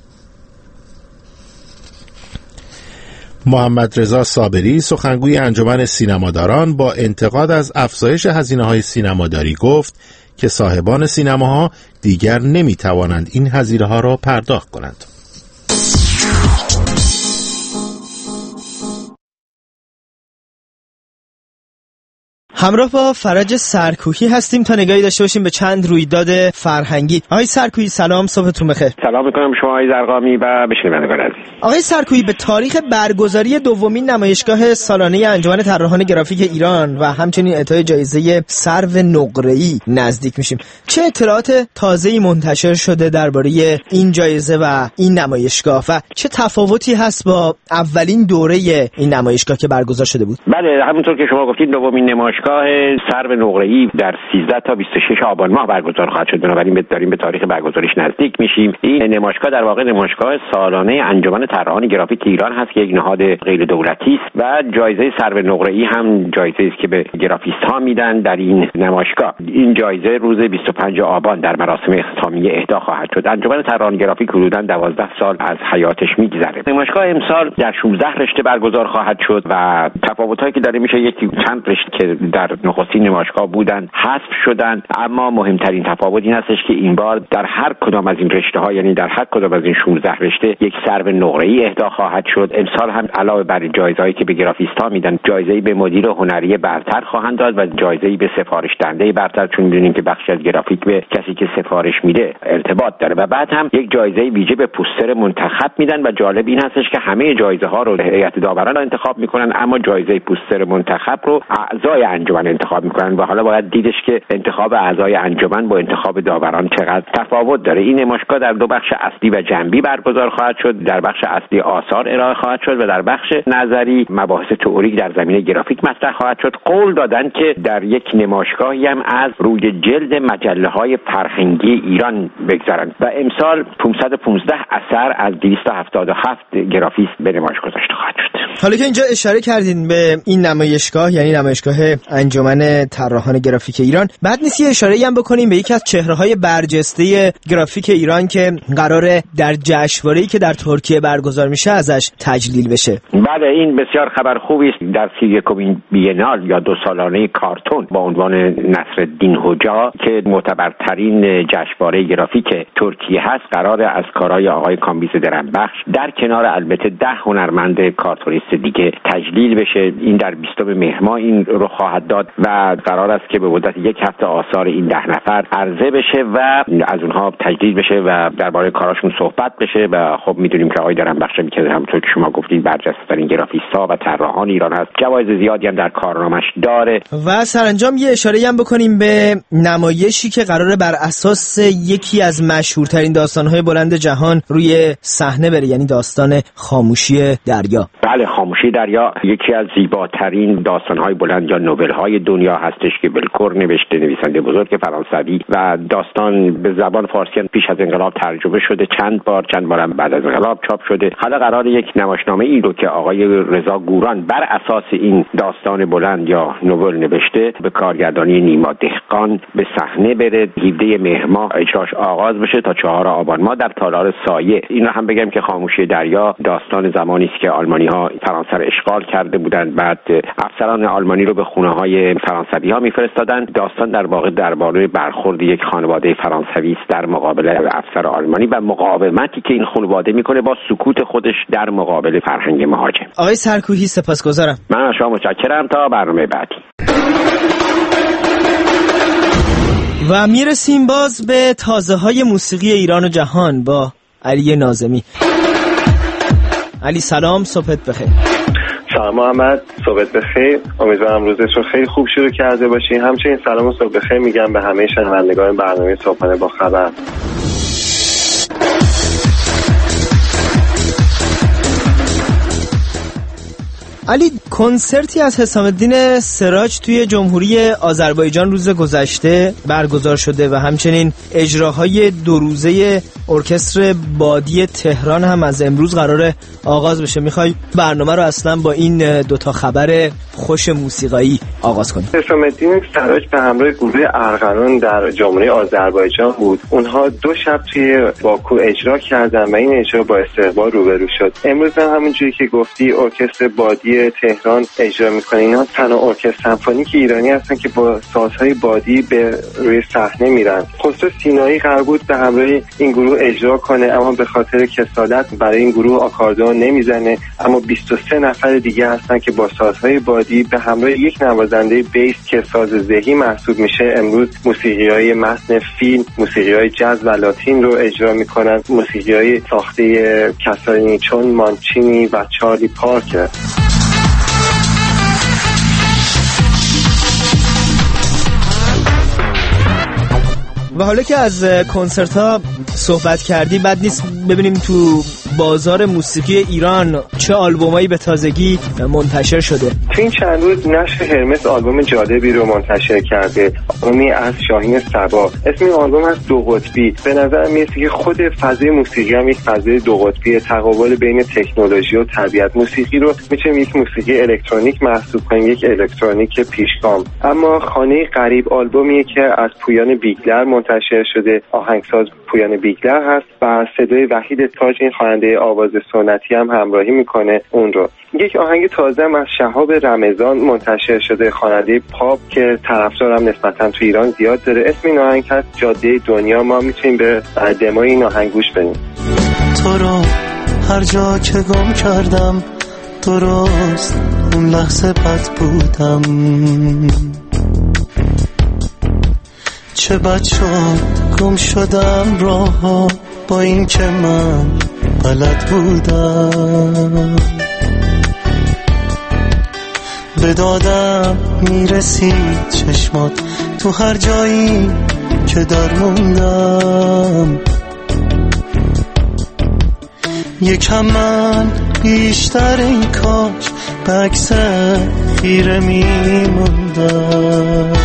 محمد رضا صابری سخنگوی انجمن سینماداران با انتقاد از افزایش هزینه‌های سینماداری گفت که صاحبان سینماها دیگر نمی‌توانند این هزینه‌ها را پرداخت کنند. همراه با فرج سرکوهی هستیم تا نگاهی داشته باشیم به چند رویداد فرهنگی. آقای سرکوهی سلام، صبحتون بخیر. سلام میکنم شما آقای زرقامی و به شنوندگان عزیز. آقای سرکوهی، به تاریخ برگزاری دومین نمایشگاه سالانه انجمن طراحان گرافیک ایران و همچنین اعطای جایزه سرو نقره‌ای نزدیک میشیم. چه اطلاعات تازه‌ای منتشر شده درباره این جایزه و این نمایشگاه و چه تفاوتی هست با اولین دوره این نمایشگاه که برگزار شده بود؟ بله، همونطور که شما گفتید دومین نمایشگاه سرو نقره‌ای در 13 تا 26 آبان ماه برگزار خواهد شد. بنابراین داریم به تاریخ برگزاریش نزدیک میشیم. این نمایشگاه در واقع نمایشگاه سالانه انجمن طراحان گرافیک ایران هست که یک نهاد غیر دولتی است و جایزه سرو نقره‌ای هم جایزه است که به گرافیست ها میدن در این نمایشگاه. این جایزه روز 25 آبان در مراسم اختتامیه اهدا خواهد شد. انجمن طراحان گرافیک حدوداً 12 سال از حیاتش میگذره. نمایشگاه امسال در 16 رشته برگزار خواهد شد و تفاوتایی که داره میشه یکی چند رشته که در نخستین نمایشگاه بودن حذف شدن. اما مهمترین تفاوت این هستش که این بار در هر کدام از این رشته‌ها، یعنی در هر کدام از این 16 رشته، یک سرو نقره‌ای اهدا خواهد شد. امسال هم علاوه بر جایزه‌ای که به گرافیست‌ها میدن، جایزه‌ای به مدیر هنری برتر خواهند داد و جایزه‌ای به سفارش دهنده برتر، چون می‌دونیم که بخش از گرافیک به کسی که سفارش میده ارتباط داره. و بعد هم یک جایزه ویژه به پوستر منتخب میدن و جالب این هستش که همه جایزه‌ها رو هیئت داوران انتخاب میکنن، اما جایزه پوستر منتخب رو اعضای انجمن انتخاب میکنن و حالا باید دیدش که انتخاب اعضای انجمن با انتخاب داوران چقدر تفاوت داره. این نمایشگاه در دو بخش اصلی و جنبی برگزار خواهد شد. در بخش اصلی آثار ارائه خواهد شد و در بخش نظری مباحث تئوریک در زمینه گرافیک مطرح خواهد شد. قول دادن که در یک نمایشگاهی هم از روی جلد مجله‌های فرهنگی ایران بگذارند و امسال 515 اثر از 277 گرافیست به نمایش گذاشته خواهد شد. حالا که اینجا اشاره کردین به این نمایشگاه، یعنی نمایشگاه انجمن طراحان گرافیک ایران، بعد نیست یه اشاره‌ای هم بکنیم به یکی از چهره‌های برجسته گرافیک ایران که قراره در جشنواره‌ای که در ترکیه برگزار میشه ازش تجلیل بشه؟ بله، این بسیار خبر خوبی است. در 31مین بینال یا 2 سالانه کارتون با عنوان نصرالدین هوجا که معتبرترین جشنواره گرافیک ترکیه هست، قراره از کارهای آقای کامبیز درنبخش در کنار البته 10 هنرمند کارتونیست دیگه تجلیل بشه. این در 20 مهر ماه این رو خواهد داد و قرار است که به مدت 1 هفته آثار این 10 نفر عرضه بشه و از اونها تجلیل بشه و درباره کاراشون صحبت بشه. و خب میدونیم که آقای درنبخش که همونطور که شما گفتید برجسته‌ترین گرافیست‌ها و طراحان ایران هست، جوایز زیادی هم در کارنامش داره. و سرانجام یه اشاره‌ای هم بکنیم به نمایشی که قراره بر اساس یکی از مشهورترین داستان‌های بلند جهان روی صحنه بره، یعنی داستان خاموشی دریا. بله، خاموشی دریا یکی از زیباترین داستان‌های بلند یا نوئل‌های دنیا هستش که بلکور نوشته، نویسنده بزرگ فرانسوی، و داستان به زبان فارسی پیش از انقلاب ترجمه شده، چند بار هم بعد از انقلاب چاپ شده. حالا قرار یک نمایشنامه ای رو که آقای رضا گوران بر اساس این داستان بلند یا نوئل نوشته به کارگردانی نیما دهقان به صحنه بره. 17 مهر ماه اجراش آغاز بشه تا 4 آبان ماه در تالار سایه. اینا هم بگم که خاموشی دریا داستان زمانی است که آلمانی‌ها فرانسه رو اشغال کرده بودند، بعد افسران آلمانی رو به خونه‌های فرانسوی‌ها می‌فرستادند. داستان در واقع درباره برخورد یک خانواده فرانسوی است در مقابل افسر آلمانی و مقاومتی که این خانواده می‌کنه با سکوت خودش در مقابل فرهنگ مهاجم. آقای سرکوهی سپاسگزارم. من از شما متشکرم. تا برنامه بعدی. و میرسیم باز به تازه‌های موسیقی ایران و جهان با علی ناظمی. علی سلام، صبحت بخیر. سلام محمد، صبحت بخیر. امیدوارم روزتون خیلی خوب شروع کرده باشین. همچنین سلام و صبح بخیر میگم به همه شنوندگان برنامه صبحانه با خبر. علی، کنسرتی از حسام الدین سراج توی جمهوری آذربایجان روز گذشته برگزار شده و همچنین اجراهای 2 روزه ارکستر بادی تهران هم از امروز قراره آغاز بشه. میخوای برنامه رو اصلا با این 2 تا خبر خوش موسیقایی آغاز کنیم؟ حسام الدین سراج به همراه گروه ارغنان در جمهوری آذربایجان بود. اونها 2 شب توی باکو اجرا کردن و این اجرا با استقبال روبرو شد. امروز هم همونجوری که گفتی ارکستر بادی تهران اجرا میکنه. اینا تنها ارکستر سمفونیک ایرانی هستن که با سازهای بادی به روی صحنه میرن. خسرو سینایی قرار بود به همراه این گروه اجرا کنه، اما به خاطر کسالت برای این گروه آکاردئون نمیزنه. اما 23 نفر دیگه هستن که با سازهای بادی به همراه یک نوازنده بیس که ساز زهی محسوب میشه امروز موسیقی‌های متن فیلم، موسیقی‌های جاز و لاتین رو اجرا میکنن. موسیقی‌های ساخته کسانی چون مانچینی و چارلی پارکر. و حالا که از کنسرت ها صحبت کردی، بد نیست ببینیم تو بازار موسیقی ایران چه آلبومایی به تازگی منتشر شده. تو این چند روز نشر هرمس آلبوم جالبی رو منتشر کرده، آلبومی از شاهین صبا. اسم این آلبوم هست 2 قطبی. به نظر میاد که خود فضای موسیقی هم یک فضای 2 قطبی، تقابل بین تکنولوژی و طبیعت. موسیقی رو میتونیم یک موسیقی الکترونیک محسوب کنیم، یک الکترونیک پیشگام. اما خانه غریب آلبومیه که از پویان بیگلر منتشر شده. آهنگساز پویان بیگلر هست و صدای وحید تاج این خواننده آواز سنتی هم همراهی میکنه. میکنه اون رو. یک آهنگ تازه از شهاب رمضان منتشر شده، خواننده پاپ که طرفدارم نسبتا تو ایران زیاد داره. اسم این آهنگ هست جاده دنیا. ما میتونیم به دموی این آهنگ گوش بدیم. تو رو هر جا که گم کردم درست اون لحظه بد بودم، چه بد شد گم شدم راه‌ها با این که من بلد بودم، به دادم میرسید چشمات تو هر جایی که در موندم، یکم من بیشتر این کاش به عکس خیره میموندم.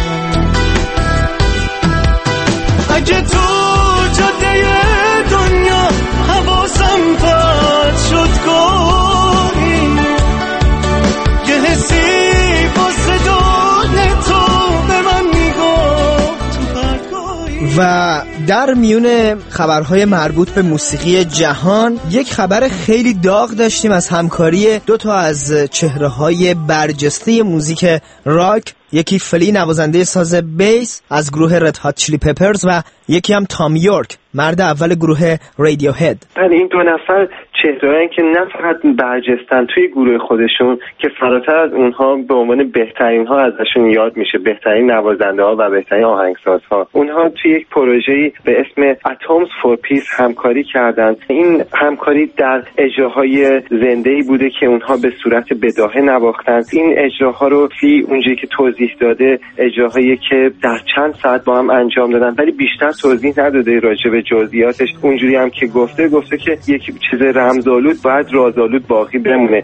اگه تو جاده دنیا حواسم پرت شد گاهی، یه حسی واسه دادن تو به من میگفت تو برگاهی. و در میون خبرهای مربوط به موسیقی جهان یک خبر خیلی داغ داشتیم از همکاری دو تا از چهره‌های برجسته موزیک راک، یکی فلی نوازنده ساز بیس از گروه رد هات چیلی پپرز و یکی هم تام یورک مرد اول گروه رادیو هد. این دو نفر چهره‌ای که نه فقط برجستن توی گروه خودشون که فراتر از اونها به عنوان بهترین ها ازشون یاد میشه، بهترین نوازنده ها و بهترین آهنگسازها. اونها توی یک پروژه‌ای به اسم Atoms for Peace همکاری کردند. این همکاری در اجراهای زنده‌ای بوده که اونها به صورت بداهه نواختند. این اجراها رو فی اونجایی که توضیح داده اجراهایی که در چند ساعت با هم انجام دادن، ولی بیشتر توضیح نداده راجع به جزئیاتش. اونجوری هم که گفته که یک چیز رمزآلود باید رازآلود باقی بمونه.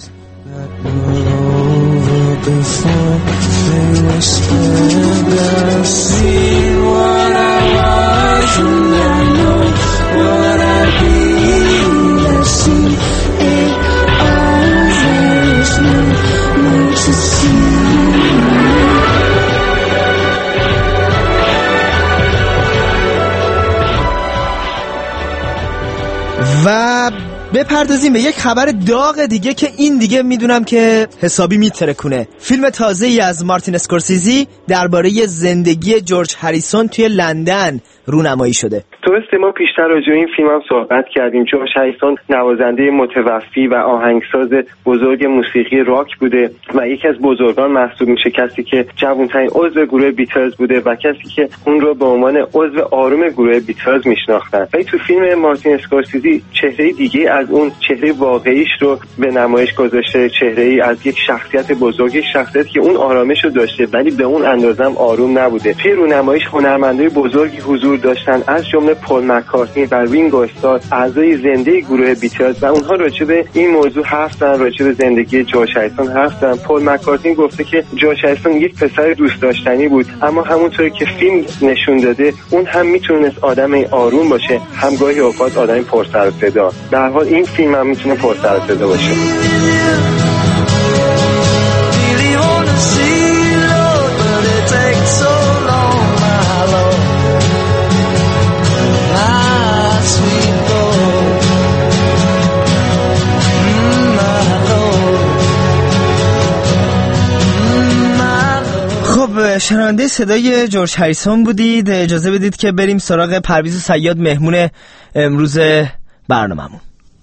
و بپردازیم به یک خبر داغ دیگه که این دیگه میدونم که حسابی میترکونه. فیلم تازه‌ای از مارتین اسکورسیزی درباره زندگی جورج هریسون توی لندن رونمایی شده. درسته، ما پیشتر راجع به این فیلم هم صحبت کردیم. جورج هریسون نوازنده متوفی و آهنگساز بزرگ موسیقی راک بوده و یکی از بزرگان محسوب میشه، کسی که جوان‌ترین عضو گروه بیتلز بوده و کسی که اون رو به عنوان عضو آروم گروه بیتلز میشناختن. ولی تو فیلم مارتین اسکورسیزی چهره دیگه از اون چهره واقعیش رو به نمایش گذاشته، چهره‌ای از یک شخصیت بزرگ، یک شخصیتی که اون آرامش رو داشته ولی به اون اندازه هم آروم نبوده. توی رونمایش هنرمندای بزرگی حضور داشتن، از جمله پل مکارتنی و رینگو استار، اعضای زنده گروه بیتلز، و اونها راجع به این موضوع حرف زدن، راجع به زندگی جورج هریسون حرف زدن. پل مکارتنی گفته که جورج هریسون یک پسر دوست داشتنی بود، اما همونطوری که فیلم نشون داده اون هم میتونست آدم آروم باشه، هم گاهی اوقات آدم پر سر و صدا. در حال این فیلم هم میتونه پر سر و صدا باشه. شنونده صدای جورج هریسون بودید. اجازه بدید که بریم سراغ پرویز صیاد، مهمون امروز برنامه‌مون.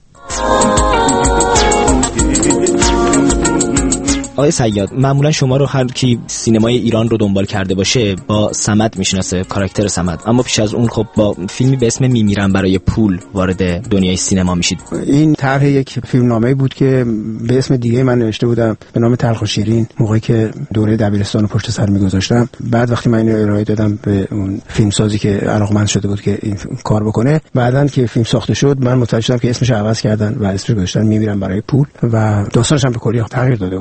آقای صیاد، معمولا شما رو هر کی سینمای ایران رو دنبال کرده باشه با صمد میشناسه، کاراکتر صمد، اما پیش از اون خب با فیلمی به اسم میمیرم برای پول وارد دنیای سینما میشید. این طرح یک فیلمنامه بود که به اسم دیگه من نوشته بودم به نام تلخ و شیرین، موقعی که دوره دبیرستان رو پشت سر میگذاشتم. بعد وقتی من اینو ارائه دادم به اون فیلمسازی که علاقمند شده بود که این کار بکنه، بعدن که فیلم ساخته شد من متوجه شدم که اسمش عوض کردن و اسمش گذاشتن میمیرم برای پول و داستانش هم به کلی تغییر داده بودن.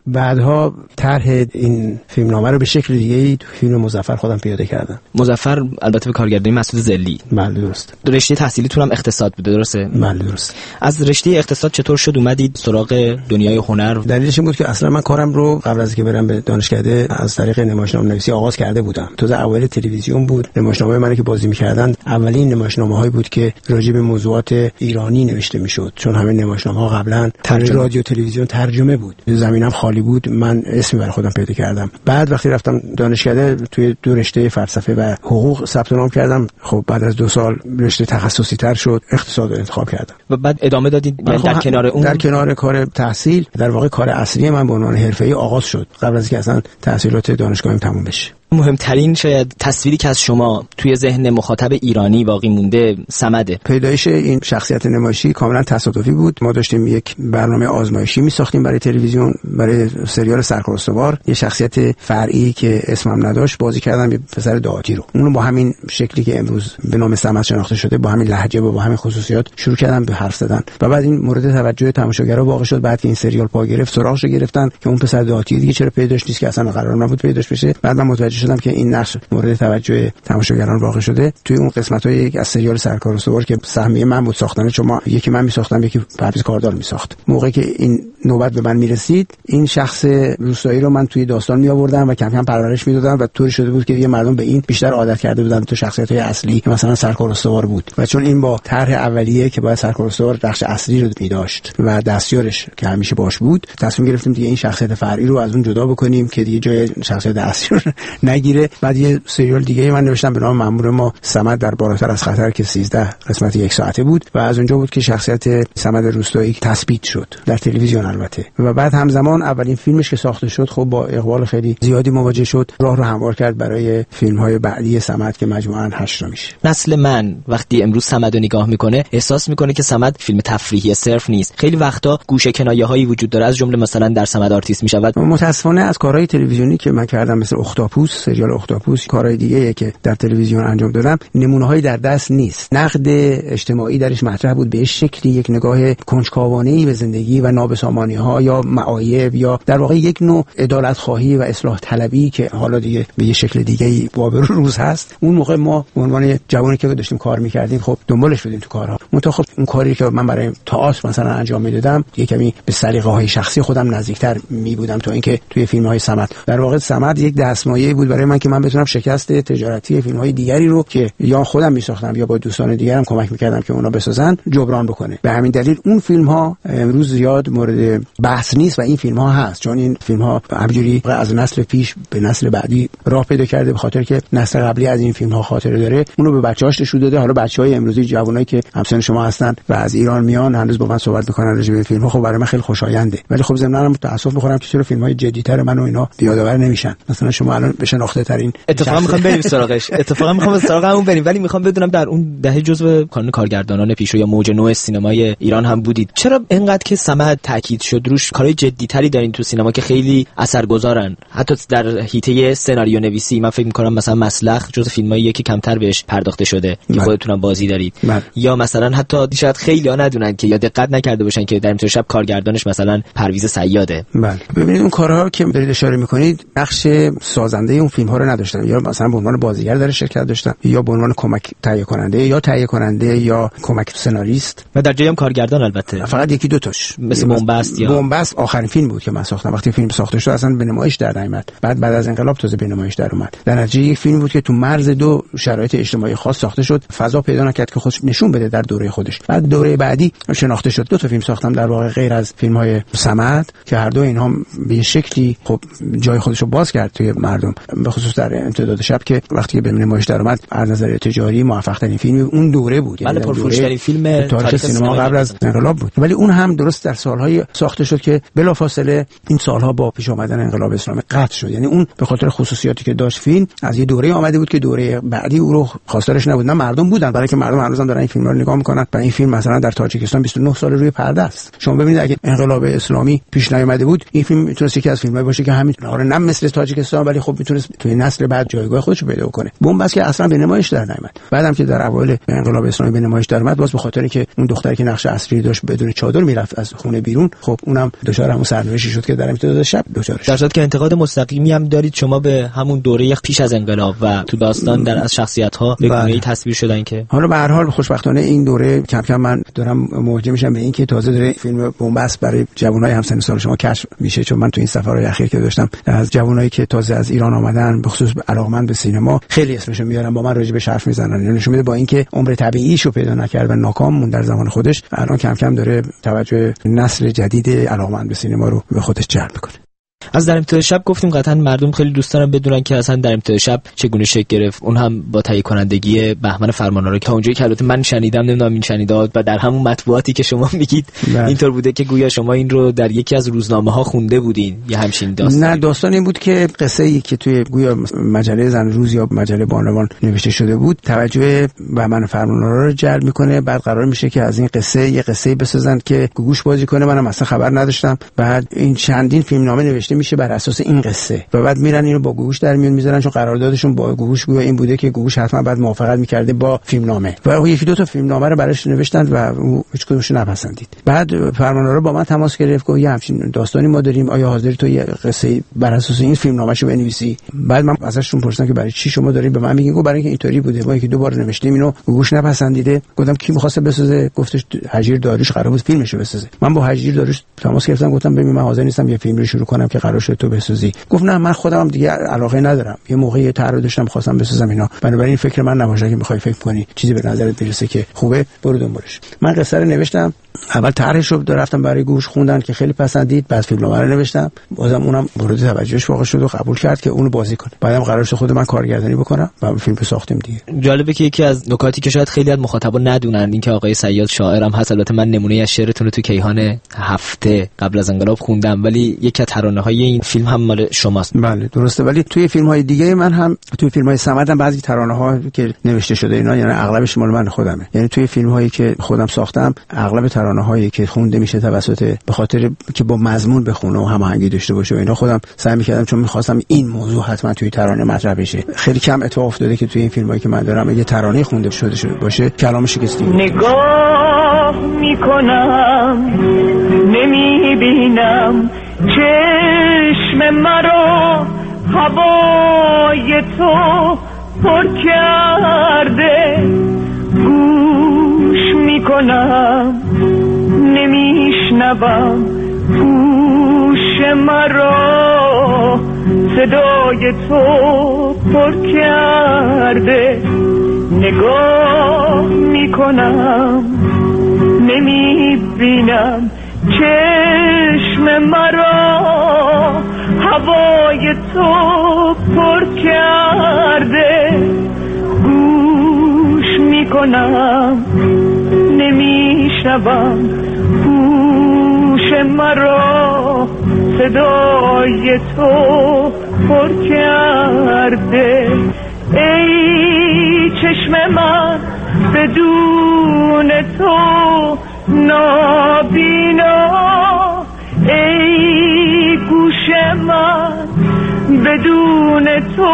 بعدها طرح این فیلمنامه رو به شکل دیگه‌ای تو فیلم مظفر خودم پیاده کردم. مظفر البته به کارگردانی مسعود زلی. بله درست. رشته تحصیلیتون هم اقتصاد بوده درسته؟ بله درست. از رشته اقتصاد چطور شد اومدید سراغ دنیای هنر؟ دلیلش این بود که اصلا من کارم رو قبل از که برم به دانشکده از طریق نمایشنامه‌نویسی آغاز کرده بودم. تو در اوایل تلویزیون بود. نمایشنامه منی که بازی می‌کردن اولین نمایشنامه‌هایی بود که راجع به موضوعات ایرانی نوشته می‌شد، چون همه نمایشنامه‌ها قبلا رادیو تلویزیون ترجمه بود. زمینم خالی بود، من اسمی برای خودم پیدا کردم. بعد وقتی رفتم دانشکده توی دو رشته فلسفه و حقوق ثبت نام کردم. خب بعد از 2 سال رشته تخصصی تر شد، اقتصاد رو انتخاب کردم. و بعد ادامه دادید در کنار اون؟ در کنار کار تحصیل در واقع کار اصلی من به عنوان حرفه‌ای آغاز شد قبل از اینکه اصلا تحصیلات دانشگاهیم تموم بشه. مهمترین شاید تصویری که از شما توی ذهن مخاطب ایرانی باقی مونده صمده. پیدایش این شخصیت نمایشی کاملا تصادفی بود. ما داشتیم یک برنامه آزمایشی می‌ساختیم برای تلویزیون، برای سریال سرکار استوار. یه شخصیت فرعی که اسمم نداشت بازی کردم، یه پسر دهاتی رو. اونو با همین شکلی که امروز به نام صمد شناخته شده، با همین لهجه و با همین خصوصیات شروع کردم به حرف زدن. و بعد این مورد توجه تماشاگرها واقع شد. بعد که این سریال پا گرفت، سراغش گرفتن که اون پسر دهاتی دیگه چرا پیداش نیست که اصلا قرار نبود پیداش بشه. بعد من متوجه شدم که این نقش مورد توجه تماشاگران واقع شده. توی اون قسمت‌های از سریال سرکار استوار که سهمیه من بود ساختن، چون ما یکی من می‌ساختم یکی پرویز کاردار می‌ساخت. موقعی که این نوبت به من میرسید، این شخص روستایی رو من توی داستان میآوردم و کم کم پرورش میدادم و طوری شده بود که دیگه مردم به این بیشتر عادت کرده بودن تو شخصیت‌های اصلی مثلا سرکار استوار بود. و چون این با طرح اولیه که باید سرکار استوار نقش اصلی رو می‌داشت و دستیارش که همیشه باش بود، تصمیم گرفتیم دیگه این شخصیت فرعی رو از اون جدا بکنیم که دیگه جای شخصیت اصلی رو نگیره. بعد یه سریال دیگه من نوشتم به نام مأمور ما صمد در بالاتر از خطر که 13 قسمت 1 ساعته بود و از اونجا بود که شخصیت صمد روستایی تثبیت شد در تلویزیون البته. و بعد همزمان اولین فیلمش که ساخته شد خب با اقبال خیلی زیادی مواجه شد، راه رو هموار کرد برای فیلم‌های بعدی صمد که مجموعاً 8 تا میشه. نسل من وقتی امروز صمد رو نگاه میکنه احساس میکنه که صمد فیلم تفریحی صرف نیست. خیلی وقتا گوشه کنایه‌هایی وجود داره، از جمله مثلا در صمد آرتیست میشود. متأسفانه از کارهای تلویزیونی که من کردم مثل اختاپوس، سریال اختاپوس، کارهای دیگه که در تلویزیون انجام دادم، نمونه‌هایی در دست نیست. نقد اجتماعی درش مطرح بود به شکلی، یک نگاه کنجکاوانه‌ای به زندگی و نابسامانی‌ها یا معایب یا در واقع یک نوع عدالت خواهی و اصلاح طلبی که حالا دیگه به یه شکل دیگه‌ای بابرو روز هست. اون موقع ما به عنوان جوانی که داشتیم کار می‌کردیم خب دنبالش بودیم تو کارها. خب اون کاری که من برای تئاتر مثلا انجام میدادم یه کمی به سلیقه‌های شخصی خودم نزدیکتر می‌بودم تا اینکه توی فیلم‌های صمد. در واقع صمد یک دستمایه‌ای بود برای من که من بتونم شکست تجارتی فیلم‌های دیگری رو که یا خودم می‌ساختم یا با دوستان دیگرم کمک می‌کردم که اونا بسازن جبران بکنه. به همین دلیل اون فیلم‌ها امروز زیاد مورد بحث نیست و این فیلم‌ها هست، چون این فیلم‌ها همجوری از نسل پیش به نسل بعدی راه پیدا کرده، به خاطر که نسل قبلی از این فیلم‌ها خاطره داره، اونو به بچه‌هاش نشون داده. حالا بچه‌های امروزی جوانایی که همسن شما هستن و از ایران میان هنوز با من صحبت می‌کنن راجع به فیلم‌ها، خب برای من خیلی خوشاینده. ولی خب ضمناً تأسف می‌خورم که چرا فیلم‌های جدی‌تر من و اینا یادآور نمیشن. مثلا شما الان به شناخته‌ترین اتفاقا می‌خوام بریم سراغش، اتفاقا می‌خوام سراغ اون بریم، ولی می‌خوام بدونم در اون دهه جزو کانون کارگردانان پیشرو یا موج نو سینمای ایران هم بودید. چرا اینقدر که صمد تاکید شد روش کارهای جدی‌تری دارین تو سینما که خیلی اثرگذارن؟ حتی در حیطه سناریو نویسی من فکر می‌کنم مثلا مسلخ جزو فیلماییه که کمتر بهش پرداخته شده که خودتونم بازی دارید. یا مثلا حتی شاید خیلی‌ها ندونن که یا دقت نکرده باشن که در این شب کارگردانش مثلا پرویز صیاده. بله ببینید اون کارها که دارید اشاره می‌کنید نقش سازنده اون فیلم‌ها رو نداشتن، یا مثلا به عنوان بازیگر در شرکت داشتن یا به عنوان کمک تهیه کننده یا تهیه کننده یا کمک سناریست و در جای هم کارگردان. البته فقط یکی دو تاش مثل بنبست یا بنبست آخرین فیلم بود که من ساختم. وقتی فیلم ساخته شد اصلا به نمایش در نیامد، بعد از انقلاب تازه به نمایش در اومد. در نتیجه یک فیلم بود که تو مرز دو شرایط اجتماعی خاص ساخته شد، فضا پیدا نکرد که خودش نشون بده در دوره خودش. بعد دوره بعدی شناخته شد. دو تا فیلم ساختم در واقع غیر از فیلم‌های صمد که هر دو اینها به شکلی خب جای خودش رو باز کرد توی مردم، به خصوص در امتداد شب که وقتی به نمایش در اومد از نظر تجاری موفق ترین فیلم اون دوره بود. بله پرفروش‌ترین فیلم تاریخ سینما قبل از انقلاب بود. ولی اون هم درست در سالهای ساخته شد که بلافاصله این سالها با پیش آمدن انقلاب اسلامی قطع شد. یعنی اون به خاطر خصوصیاتی که داشت فیلم از یه دوره آمده بود که دوره بعدی او رو خواستارش نبودن، مردم بودن، برای که مردم هنوزم دارن این فیلم‌ها رو نگاه می‌کنن و این فیلم مثلا در تاجیکستان 29 سال روی پرده است. شما ببینید اگه انقلاب اسلامی پیش نیامده بود این فیلم میتونست یکی از فیلم‌هایی باشه که همین نه مثل تاجیکستان ولی خب میتونست توی نسل بعد جایگاه خودش رو پیدا کنه. بنبست که اصلا به نمایش در نیامد. بعدم که در اوایل انقلاب اسلامی به نمایش در اومد، باز به خاطر اینکه اون دختری که نقش اصلی داشت بدون چادر میرفت از خونه بیرون، خب اونم دچار همون سرنوشتی شد که در امتداد شب دچارش. در صورتی که انتقاد مستقیمی هم دارید شما به همون دوره پیش از انقلاب و تو داستان در از شخصیت‌ها به گونه‌ای تصویر شدن که حالا به هر حال خوشبختانه این دوره کم کم من دارم مواجه میشم به این که تازه داره فیلم بن‌بست برای جوانای همسن سال شما کشف میشه، چون من تو این سفرهای اخیر که داشتم از جوانایی که تازه از ایران آمدن به خصوص علاقمند به سینما خیلی اسمشون میارن، با من راجع به حرف میزنن. نشون میده با اینکه عمر طبیعیشو پیدا نکرد و ناکام موند در زمان خودش، الان کم کم داره توجه نسل جدید علاقمند به سینما رو به خودش جلب میکنه. از در امتداد شب گفتیم، قطعا مردم خیلی دوست دارن بدونن که اصلا در امتداد شب چگونه شکل گرفت، اون هم با تهیه کنندگی بهمن فرمانآرا که اونجایی که البته من شنیدم، نمیدونم این شنیده و در همون مطبوعاتی که شما میگید اینطور بوده که گویا شما این رو در یکی از روزنامه‌ها خونده بودین یا همچین داستانی؟ نه، داستان این بود که قصه‌ای که توی گویا مجله زن روز یا مجله بانوان نوشته شده بود توجه بهمن فرمانآرا رو جلب میکنه، بعد قرار میشه که از این قصه یه قصه‌ای بسازن که گوگوش بازی کنه. منم اصلا خبر نداشتم. بعد این چندین فیلمنامه نوشته میشه بر اساس این قصه و بعد میرن اینو با گوگوش در میون میذارن، چون قراردادشون با گوگوش گویا این بوده که گوگوش حتما بعد موافقت میکرده با فیلمنامه و یکی دو تا فیلمنامه رو براش نوشتن و او هیچ کدومش نپسندید. بعد فرمانآرا با من تماس گرفت که یه همچین داستانی ما داریم، آیا حاضری تو یه قصه بر اساس این فیلمنامه‌شو بنویسی؟ بعد من ازشون پرسیدم که برای چی شما دارید به من میگین؟ گفت برای اینکه اینطوری بوده، ما یکی دو بار نوشتیم اینو گوگوش نپسندیده. گفتم کی می‌خواسته بسازه؟ گفتش هجیر داریوش قرار بود فیلمشو بسازه. من با هجیر داریوش تماس گرفتم، گفتم ببین من حاضر نیستم یه فیلم رو شروع کنم که قرار شده تو بسازی. گفت نه، من خودم هم دیگه علاقه ندارم، یه موقعی طرح داشتم خواستم بسازم اینا، بنابراین فکر من نباشه که میخوای فکر کنی چیزی به نظرت برسه که خوبه برو دنبالش. من قصه رو نوشتم، اول طرحش رو رفتم برای گوش خوندن که خیلی پسندید، بعد فیلمنامه رو نوشتم، بازم اونم مورد توجهش واقع شد و قبول کرد که اونو بازی کنه. بعدم قرار شد خود من کارگردانی بکنم و فیلم رو ساختیم دیگه. جالبه که یکی از نکاتی که شاید خیلی از مخاطبا ندونن این که آقای صیاد شاعرم هست. البته من نمونه از شعرتون رو تو کیهان هفته قبل از انقلاب خوندم، ولی یک از ترانه‌های این فیلم هم مال شماست. بله درسته، ولی توی فیلم‌های دیگه من هم توی فیلم‌های صمدم بعضی ترانه‌ها که نوشته شده اینا یعنی اغلبش مال من خودمه. یعنی توی فیلم‌هایی که خودم ساختم اغلب ترانه‌هایی که خونده میشه توسط به خاطر که با مضمون بخونه و هماهنگی داشته باشه و اینا خودم سعی می‌کردم، چون می‌خواستم این موضوع حتما توی ترانه مطرح بشه. خیلی کم اتفاق افتاده که توی این فیلمایی که من دارم یه ترانه خونده شده باشه کلام شکستی. نگاه می‌کنم نمی‌بینم چشم مرا هوای تو پر کرده، گوش میکنم نمیشنوم گوش مرا صدای تو پر کرده، نگاه میکنم نمیبینم چشم مرا هوای تو پر کرده، گوش میکنم نمیشنوم گوش مرا صدای تو پر کرده، ای چشم من بدون تو نابینا، ای گوش من بدون تو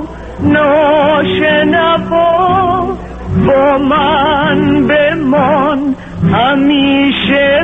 ناشنوا، با من بمان همیشه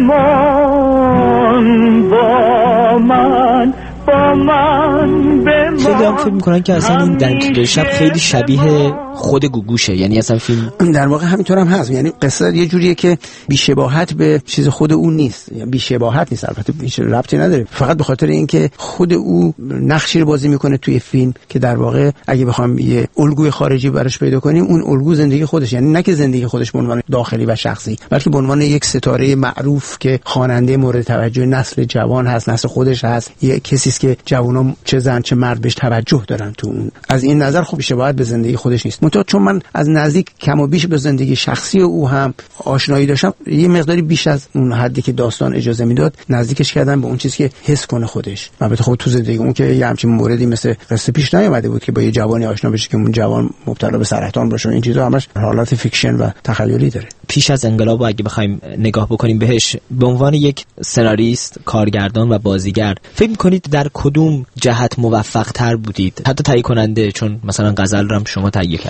بمان، با من بمان. خیلی هم فکر میکنن که اصلا این در امتداد شب خیلی شبیه خود گوگوشه، یعنی اصلا فیلم در واقع همینطور هم هست. یعنی قصه یه جوریه که بی‌شباهت به چیز خود اون نیست، یعنی بی‌شباهت نیست، البته هیچ ربطی نداره، فقط به خاطر اینکه خود او نقشی رو بازی میکنه توی فیلم که در واقع اگه بخوام یه الگوی خارجی براش پیدا کنیم، اون الگو زندگی خودش، یعنی نه که زندگی خودش به عنوان داخلی و شخصی، بلکه به عنوان یک ستاره معروف که خواننده مورد توجه نسل جوان هست، نسل خودش هست، یه کسی است که جوونا چه زن چه مرد بهش توجه دارن تو اون. از این نظر خب شباهت به زندگی خودش نیست. منتها چون من از نزدیک کم و بیش به زندگی شخصی او هم آشنایی داشتم، یه مقداری بیش از اون حدی که داستان اجازه میداد نزدیکش کردم به اون چیزی که حس کنه خودش. البته خب تو زندگی اون که یه همچین موردی مثل قصه پیش نیامده بود که با یه جوانی آشنا بشه که اون جوان مبتلا به سرطان باشه، این چیزا همش حالات فیکشن و تخیلی داره. پیش از انقلاب اگه بخوایم نگاه بکنیم بهش به عنوان یک سناریست، کارگردان و بازیگر، فکر می‌کنید در کدوم جهت موفق تر بودید؟ حتی تهیه کننده، چون مثلا غزل رو هم شما تهیه کردید.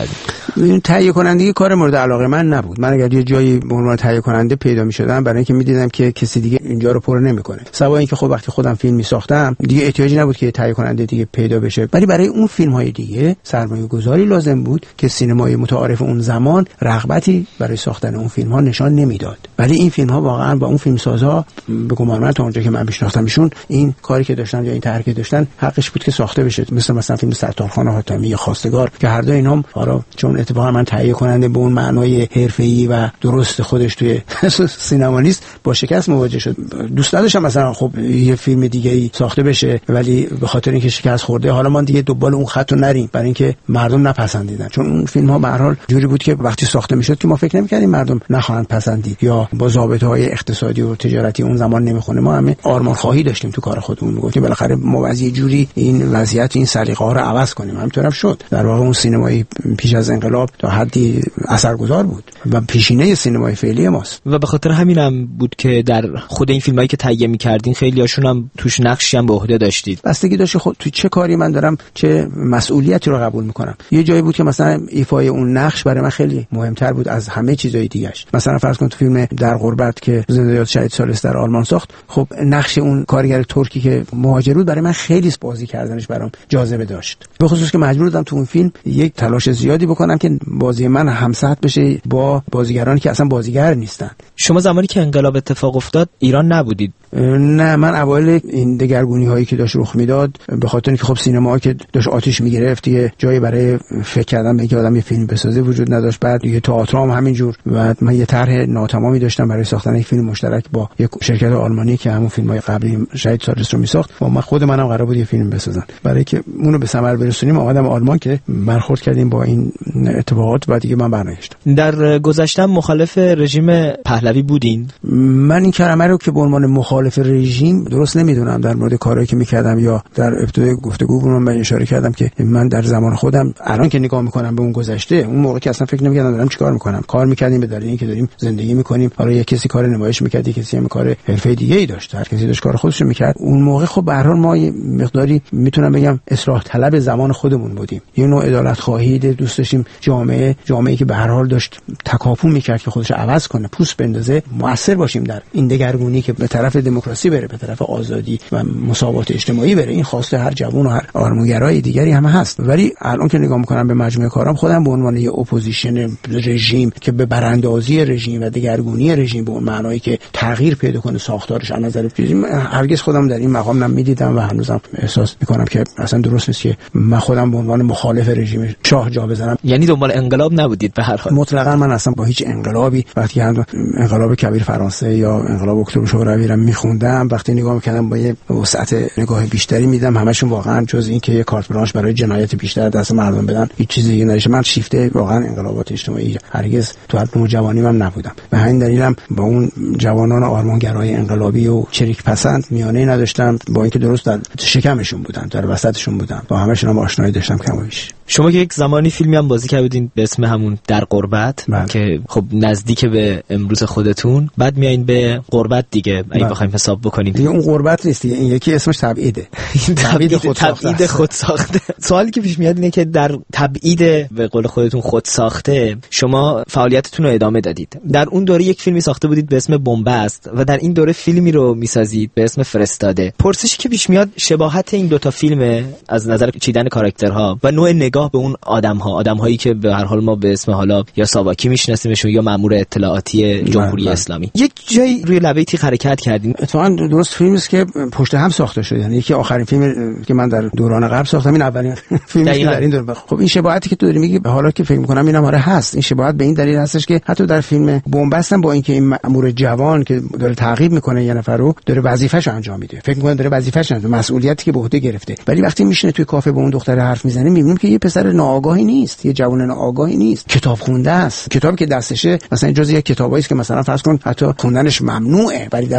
کردید؟ این تهیه کننده کار مورد علاقه من نبود. من اگر یه جایی به عنوان تهیه کننده پیدا می‌شدم، برای اینکه می‌دیدم که کسی دیگه اینجا رو پر نمی‌کنه، سوای اینکه خب وقتی خودم فیلم می‌ساختم دیگه احتیاجی نبود که تهیه کننده دیگه پیدا بشه، ولی برای اون فیلم‌های دیگه سرمایه‌گذاری لازم بود که سینمای متعارف اون زمان رغبتی برای ساختن اون فیلم‌ها نشان نمیداد. ولی این فیلم‌ها واقعا با اون فیلمسازها به گمان من تا اونجا که من می‌شناختمشون این کاری که داشتن یا این طرحی که داشتن حقش بود که ساخته بشه. مثلا فیلم ستارخان حاتمی یا خواستگار که هر دو اینام حالا چون اتفاقا من تهیه کننده به اون معنای حرفه‌ای و درست خودش توی سینما نیست، با شکست مواجه شد. دوست نداشتم مثلا خب یه فیلم دیگه‌ای ساخته بشه، ولی به خاطر اینکه شکست خورده حالا ما دیگه دنبال اون خط رو نریم، برای اینکه مردم نپسندیدن. چون اون فیلم‌ها به هر حال جوری بود که وقتی ساخته میشد که ما فکر نمی‌کردیم مردم نخواهند پسندید یا با ضابطه‌های اقتصادی و تجارتی اون زمان نمیخونه. ما همه آرمان خواهی داشتیم تو کار خودمون، میگفتیم بالاخره ما از یه جوری این وضعیت این سلیقه‌ها رو عوض کنیم. همینطورم شد. در واقع اون سینمای پیش از انقلاب تا حدی اثرگذار بود و پیشینه سینمای فعلی ماست و به خاطر همینم بود که در خود این فیلمایی که تهیه می‌کردین خیلیاشون هم توش نقشی هم به عهده داشتید. بستگی داشت خود تو چه کاری من دارم چه مسئولیتی رو قبول می‌کنم. یه جایی بود که مثلا ایفای اون نقش برای من خیلی مهمتر بود از همه چیزای دیگه‌اش. مثلا فرض کن تو فیلم در غربت که زنده یاد شهید سالس در آلمان ساخت، خب نقش اون کارگر ترکی که مهاجر بود برای من خیلی بازی کردنش برام جاذبه داشت. به خصوص که مجبور بودم تو اون فیلم یک تلاش زیادی بکنم که بازی من همسط بشه با بازیگرانی که اصلا بازیگر نیستن. شما زمانی که انقلاب اتفاق افتاد ایران نبودید؟ نه، من اوایل این دگرگونی هایی که داشت رخ میداد، به خاطر اینکه خب سینما که داشت آتش میگرفت دیگه جایی برای فکر کردن به اینکه آدم یه فیلم بسازه وجود نداشت. بعد دیگه تئاتر هم همینجور و من یه طرح ناتمامی داشتم برای ساختن یک فیلم مشترک با یک شرکت آلمانی که همون فیلم‌های قبلی شهید سالس رو میساخت و من خود منم قرار بود یه فیلم بسازم. برای که اونو به ثمر برسونیم اومدم آلمان که برخورد کردیم با این اتفاقات و دیگه من برنگشتم. در گذشته مخالف رژیم پهلوی بودین؟ من این کلمه رو که به عنوان مخالف رژیم درست نمیدونم. در مورد کارهایی که میکردم یا در ابتدای گفتگو من اشاره کردم که من در زمان خودم الان که نگاه میکنم به اون گذشته، اون موقع که اصلا فکر نمیکردم دارم چیکار میکنم. کار میکردیم به دلیل اینکه داریم زندگی میکنیم. حالا یک کسی کار نمایش میکرد، یک کسی هم کار حرفه دیگه ای داشت، هر کسی داشت کار خودش رو میکرد. اون موقع خب به هر حال ما مقداری میتونم بگم اصلاح طلب زمان خودمون بودیم. یه نوع عدالت خواهی دوست داشتیم، جامعه‌ای که به هر حال داشت تکاپو میکرد که خودش عوض کنه، پوست بندازه، موثر باشیم در این دگرگونی که به طرف دموکراسی بره، به طرف آزادی و مساوات اجتماعی بره. این خواسته هر جوان و هر آرمانگرای دیگری هم هست. ولی الان که نگاه میکنم به مجموعه کارام، خودم به عنوان یه اپوزیشن رژیم که به براندازی رژیم و دگرگونی رژیم به اون معنایی که تغییر پیدا کنه ساختارش از نظر رژیم، هرگز خودم در این مقام نمیدیدم و هنوزم احساس میکنم که اصلا درست نیست که من خودم به عنوان مخالف رژیم شاه جا بزنم. یعنی دنبال انقلاب نبودید به هر حال؟ مطلقاً من اصلا با هیچ انقلابی، وقتی هم انقلاب کبیر فرانسه یا انقلاب اکتبر شوروی رو میخوندم، وقتی نگاه میکردم با یه وسعت نگاه بیشتری میدم، همشون واقعا جز این که یه کارت بلانش برای جنایت بیشتر دست مردم بدن هیچ چیزی دیگه نشه. من شیفته واقعا انقلابات اجتماعی هرگز تو حد نوجوانیم نبودم. به همین دلیلم با اون جوانان آرمانگرای انقلابی و چریک پسند میانه نداشتم، با اینکه درست در شکمشون بودن، در وسطشون بودن، با همشون هم آشنایی داشتم کم و بیش. شما که یک زمانی فیلمی هم بازی کردین به اسم همون در غربت که خب نزدیک به امروز خودتون، بعد میایین به غربت دیگه اگه بخوایم حساب بکنیم دیگه اون غربت نیست دیگه، این یکی اسمش تبعیده. تبعید خود ساخته. سوالی که پیش میاد اینه که در تبعید به قول خودتون خود ساخته شما فعالیتتون رو ادامه دادید. در اون دوره یک فیلمی ساخته بودید به اسم بنبست و در این دوره فیلمی رو میسازید به اسم فرستاده. پرسشی که پیش میاد شباهت این دوتا فیلم از نظر چیدن کاراکترها و نوع نگاه به اون آدم‌هایی که به هر حال ما به اسم حالا یا ساواکی میشناسیمشون یا مأمور اطلاعاتی جمهوری اسلامی. یک جایی روی لبه تیغ حرکت کردین. اتفاقا درست فیلمی است که پشت هم ساخته شده، یعنی یکی آخرین فیلم که من در دوران غرب ساختم، این اولین فیلمی که در این دوره. خب این شباهتی که تو داری میگی حالا که فکر می‌کنم اینم آره هست. این شباهت به این دلیل هستش که حتی در فیلم بنبست با اینکه این مأمور جوان که داره تعقیب میکنه یه نفر رو، داره وظیفه‌شو انجام میده، فکر می‌کنه داره وظیفه‌شو انجام، مسئولیتی که به عهده گرفته، ولی وقتی میشینه توی کافه با اون دختر حرف میزنه میبینیم که یه پسر ناآگاهی نیست، یه جوان ناآگاهی نیست، کتاب خونده است. کتابی که دستشه مثلا جزء یک کتابایی است که مثلا فرض کن حتی خوندنش ممنوعه، ولی دست اون هست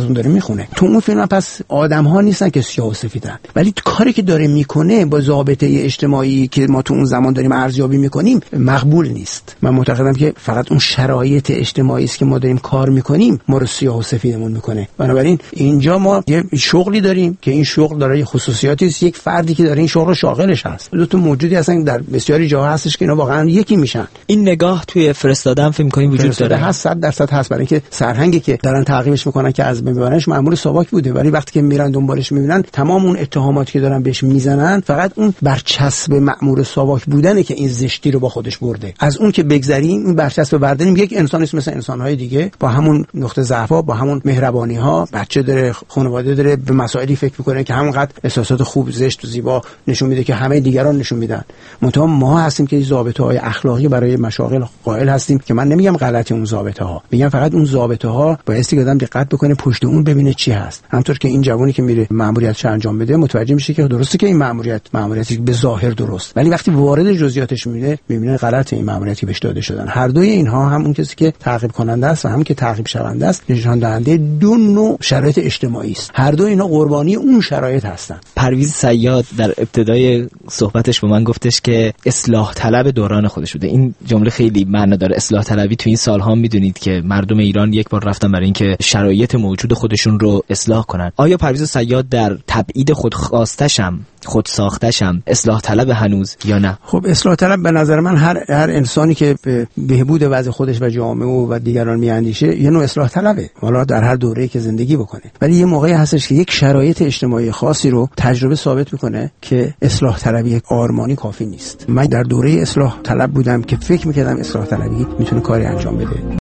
اون داره میخونه. تو اون فیلم پس آدم‌ها نیستن که سیاه و سفیدن، ولی کاری که داره میکنه با ضابطه اجتماعی که ما تو اون زمان داریم ارزیابی میکنیم مقبول نیست. من معتقدم که فقط اون شرایط اجتماعی است که ما داریم کار میکنیم ما رو سیاه و سفیدمون میکنه. بنابراین اینجا ما یه شغلی داریم که این شغل داره خصوصیاتی است، یک فردی که داره این شغل رو شاغلش هست. دو تا موجودی هستن در بسیاری جاها هستش که اینا واقعا یکی میشن. این نگاه توی فرستادن فکر می‌کنیم وجود داره. هست 100% هست، برای اینکه سرهنگی که دارن تعقیبش میکنن که از ببرنش مأمور ساواک بوده، ولی وقتی که میرن دنبالش میبینن تمام اون اتهاماتی که دارن بهش میزنن فقط اون برچسب مأمور ساواک بودنه که این زشتی رو با خودش برده. از اون که بگذریم این برچسب برداریم، یک انسانی است مثل انسان‌های دیگه با همون نقطه ضعف‌ها، با همون مهربانی‌ها، بچه داره، خانواده داره، به مسائلی فکر میکنه که همونقدر احساسات خوب، زشت و زیبا نشون میده که همه دیگران نشون میدن. منتها ما هستیم که ضابطه‌های اخلاقی برای مشاغل قائل هستیم که من نمیگم غلطی اون ضابطه‌ها، میگم فقط اون ضابطه‌ها بایستی که آدم دقت بکنه پشت اون ببینه چی هست. همونطور که این جوانی که میره مأموریتش انجام بده متوجه میشه که درسته که این مأموریتی به ظاهر درست، ولی وقتی وارد جزئیاتش میبینه غلط این مأموریتی بهش داده شدن. هر دوی اینها، هم اون کسی که تعقیب کننده است و هم که تعقیب شونده است، نشان دهنده دو نوع شرایط اجتماعی است. هر دو اینا قربانی اون شرایط هستن. پرویز صیاد در ابتدای صحبتش به من گفتش که اصلاح طلب دوران خودش بوده. این جمله خیلی معنی داره. اصلاح طلبی تو این سالها میدونید که مردم ایران یک بار رفتن برای اینکه شرایط موجود خودشون رو اصلاح کنن. آیا پرویز صیاد در تبعید خودخواستشم، خود ساختشم اصلاح طلب هنوز یا نه؟ خب اصلاح طلب به نظر من هر انسانی که به بهبود وضع خودش و جامعه و دیگران میاندیشه یه نوع اصلاح طلبه، حالا در هر دوره‌ای که زندگی بکنه. ولی یه موقعی هستش که یک شرایط اجتماعی خاصی رو تجربه ثابت میکنه که اصلاح طلبی آرمانی کافی نیست. من در دوره اصلاح طلب بودم که فکر میکردم اصلاح طلبی میتونه کاری انجام بده.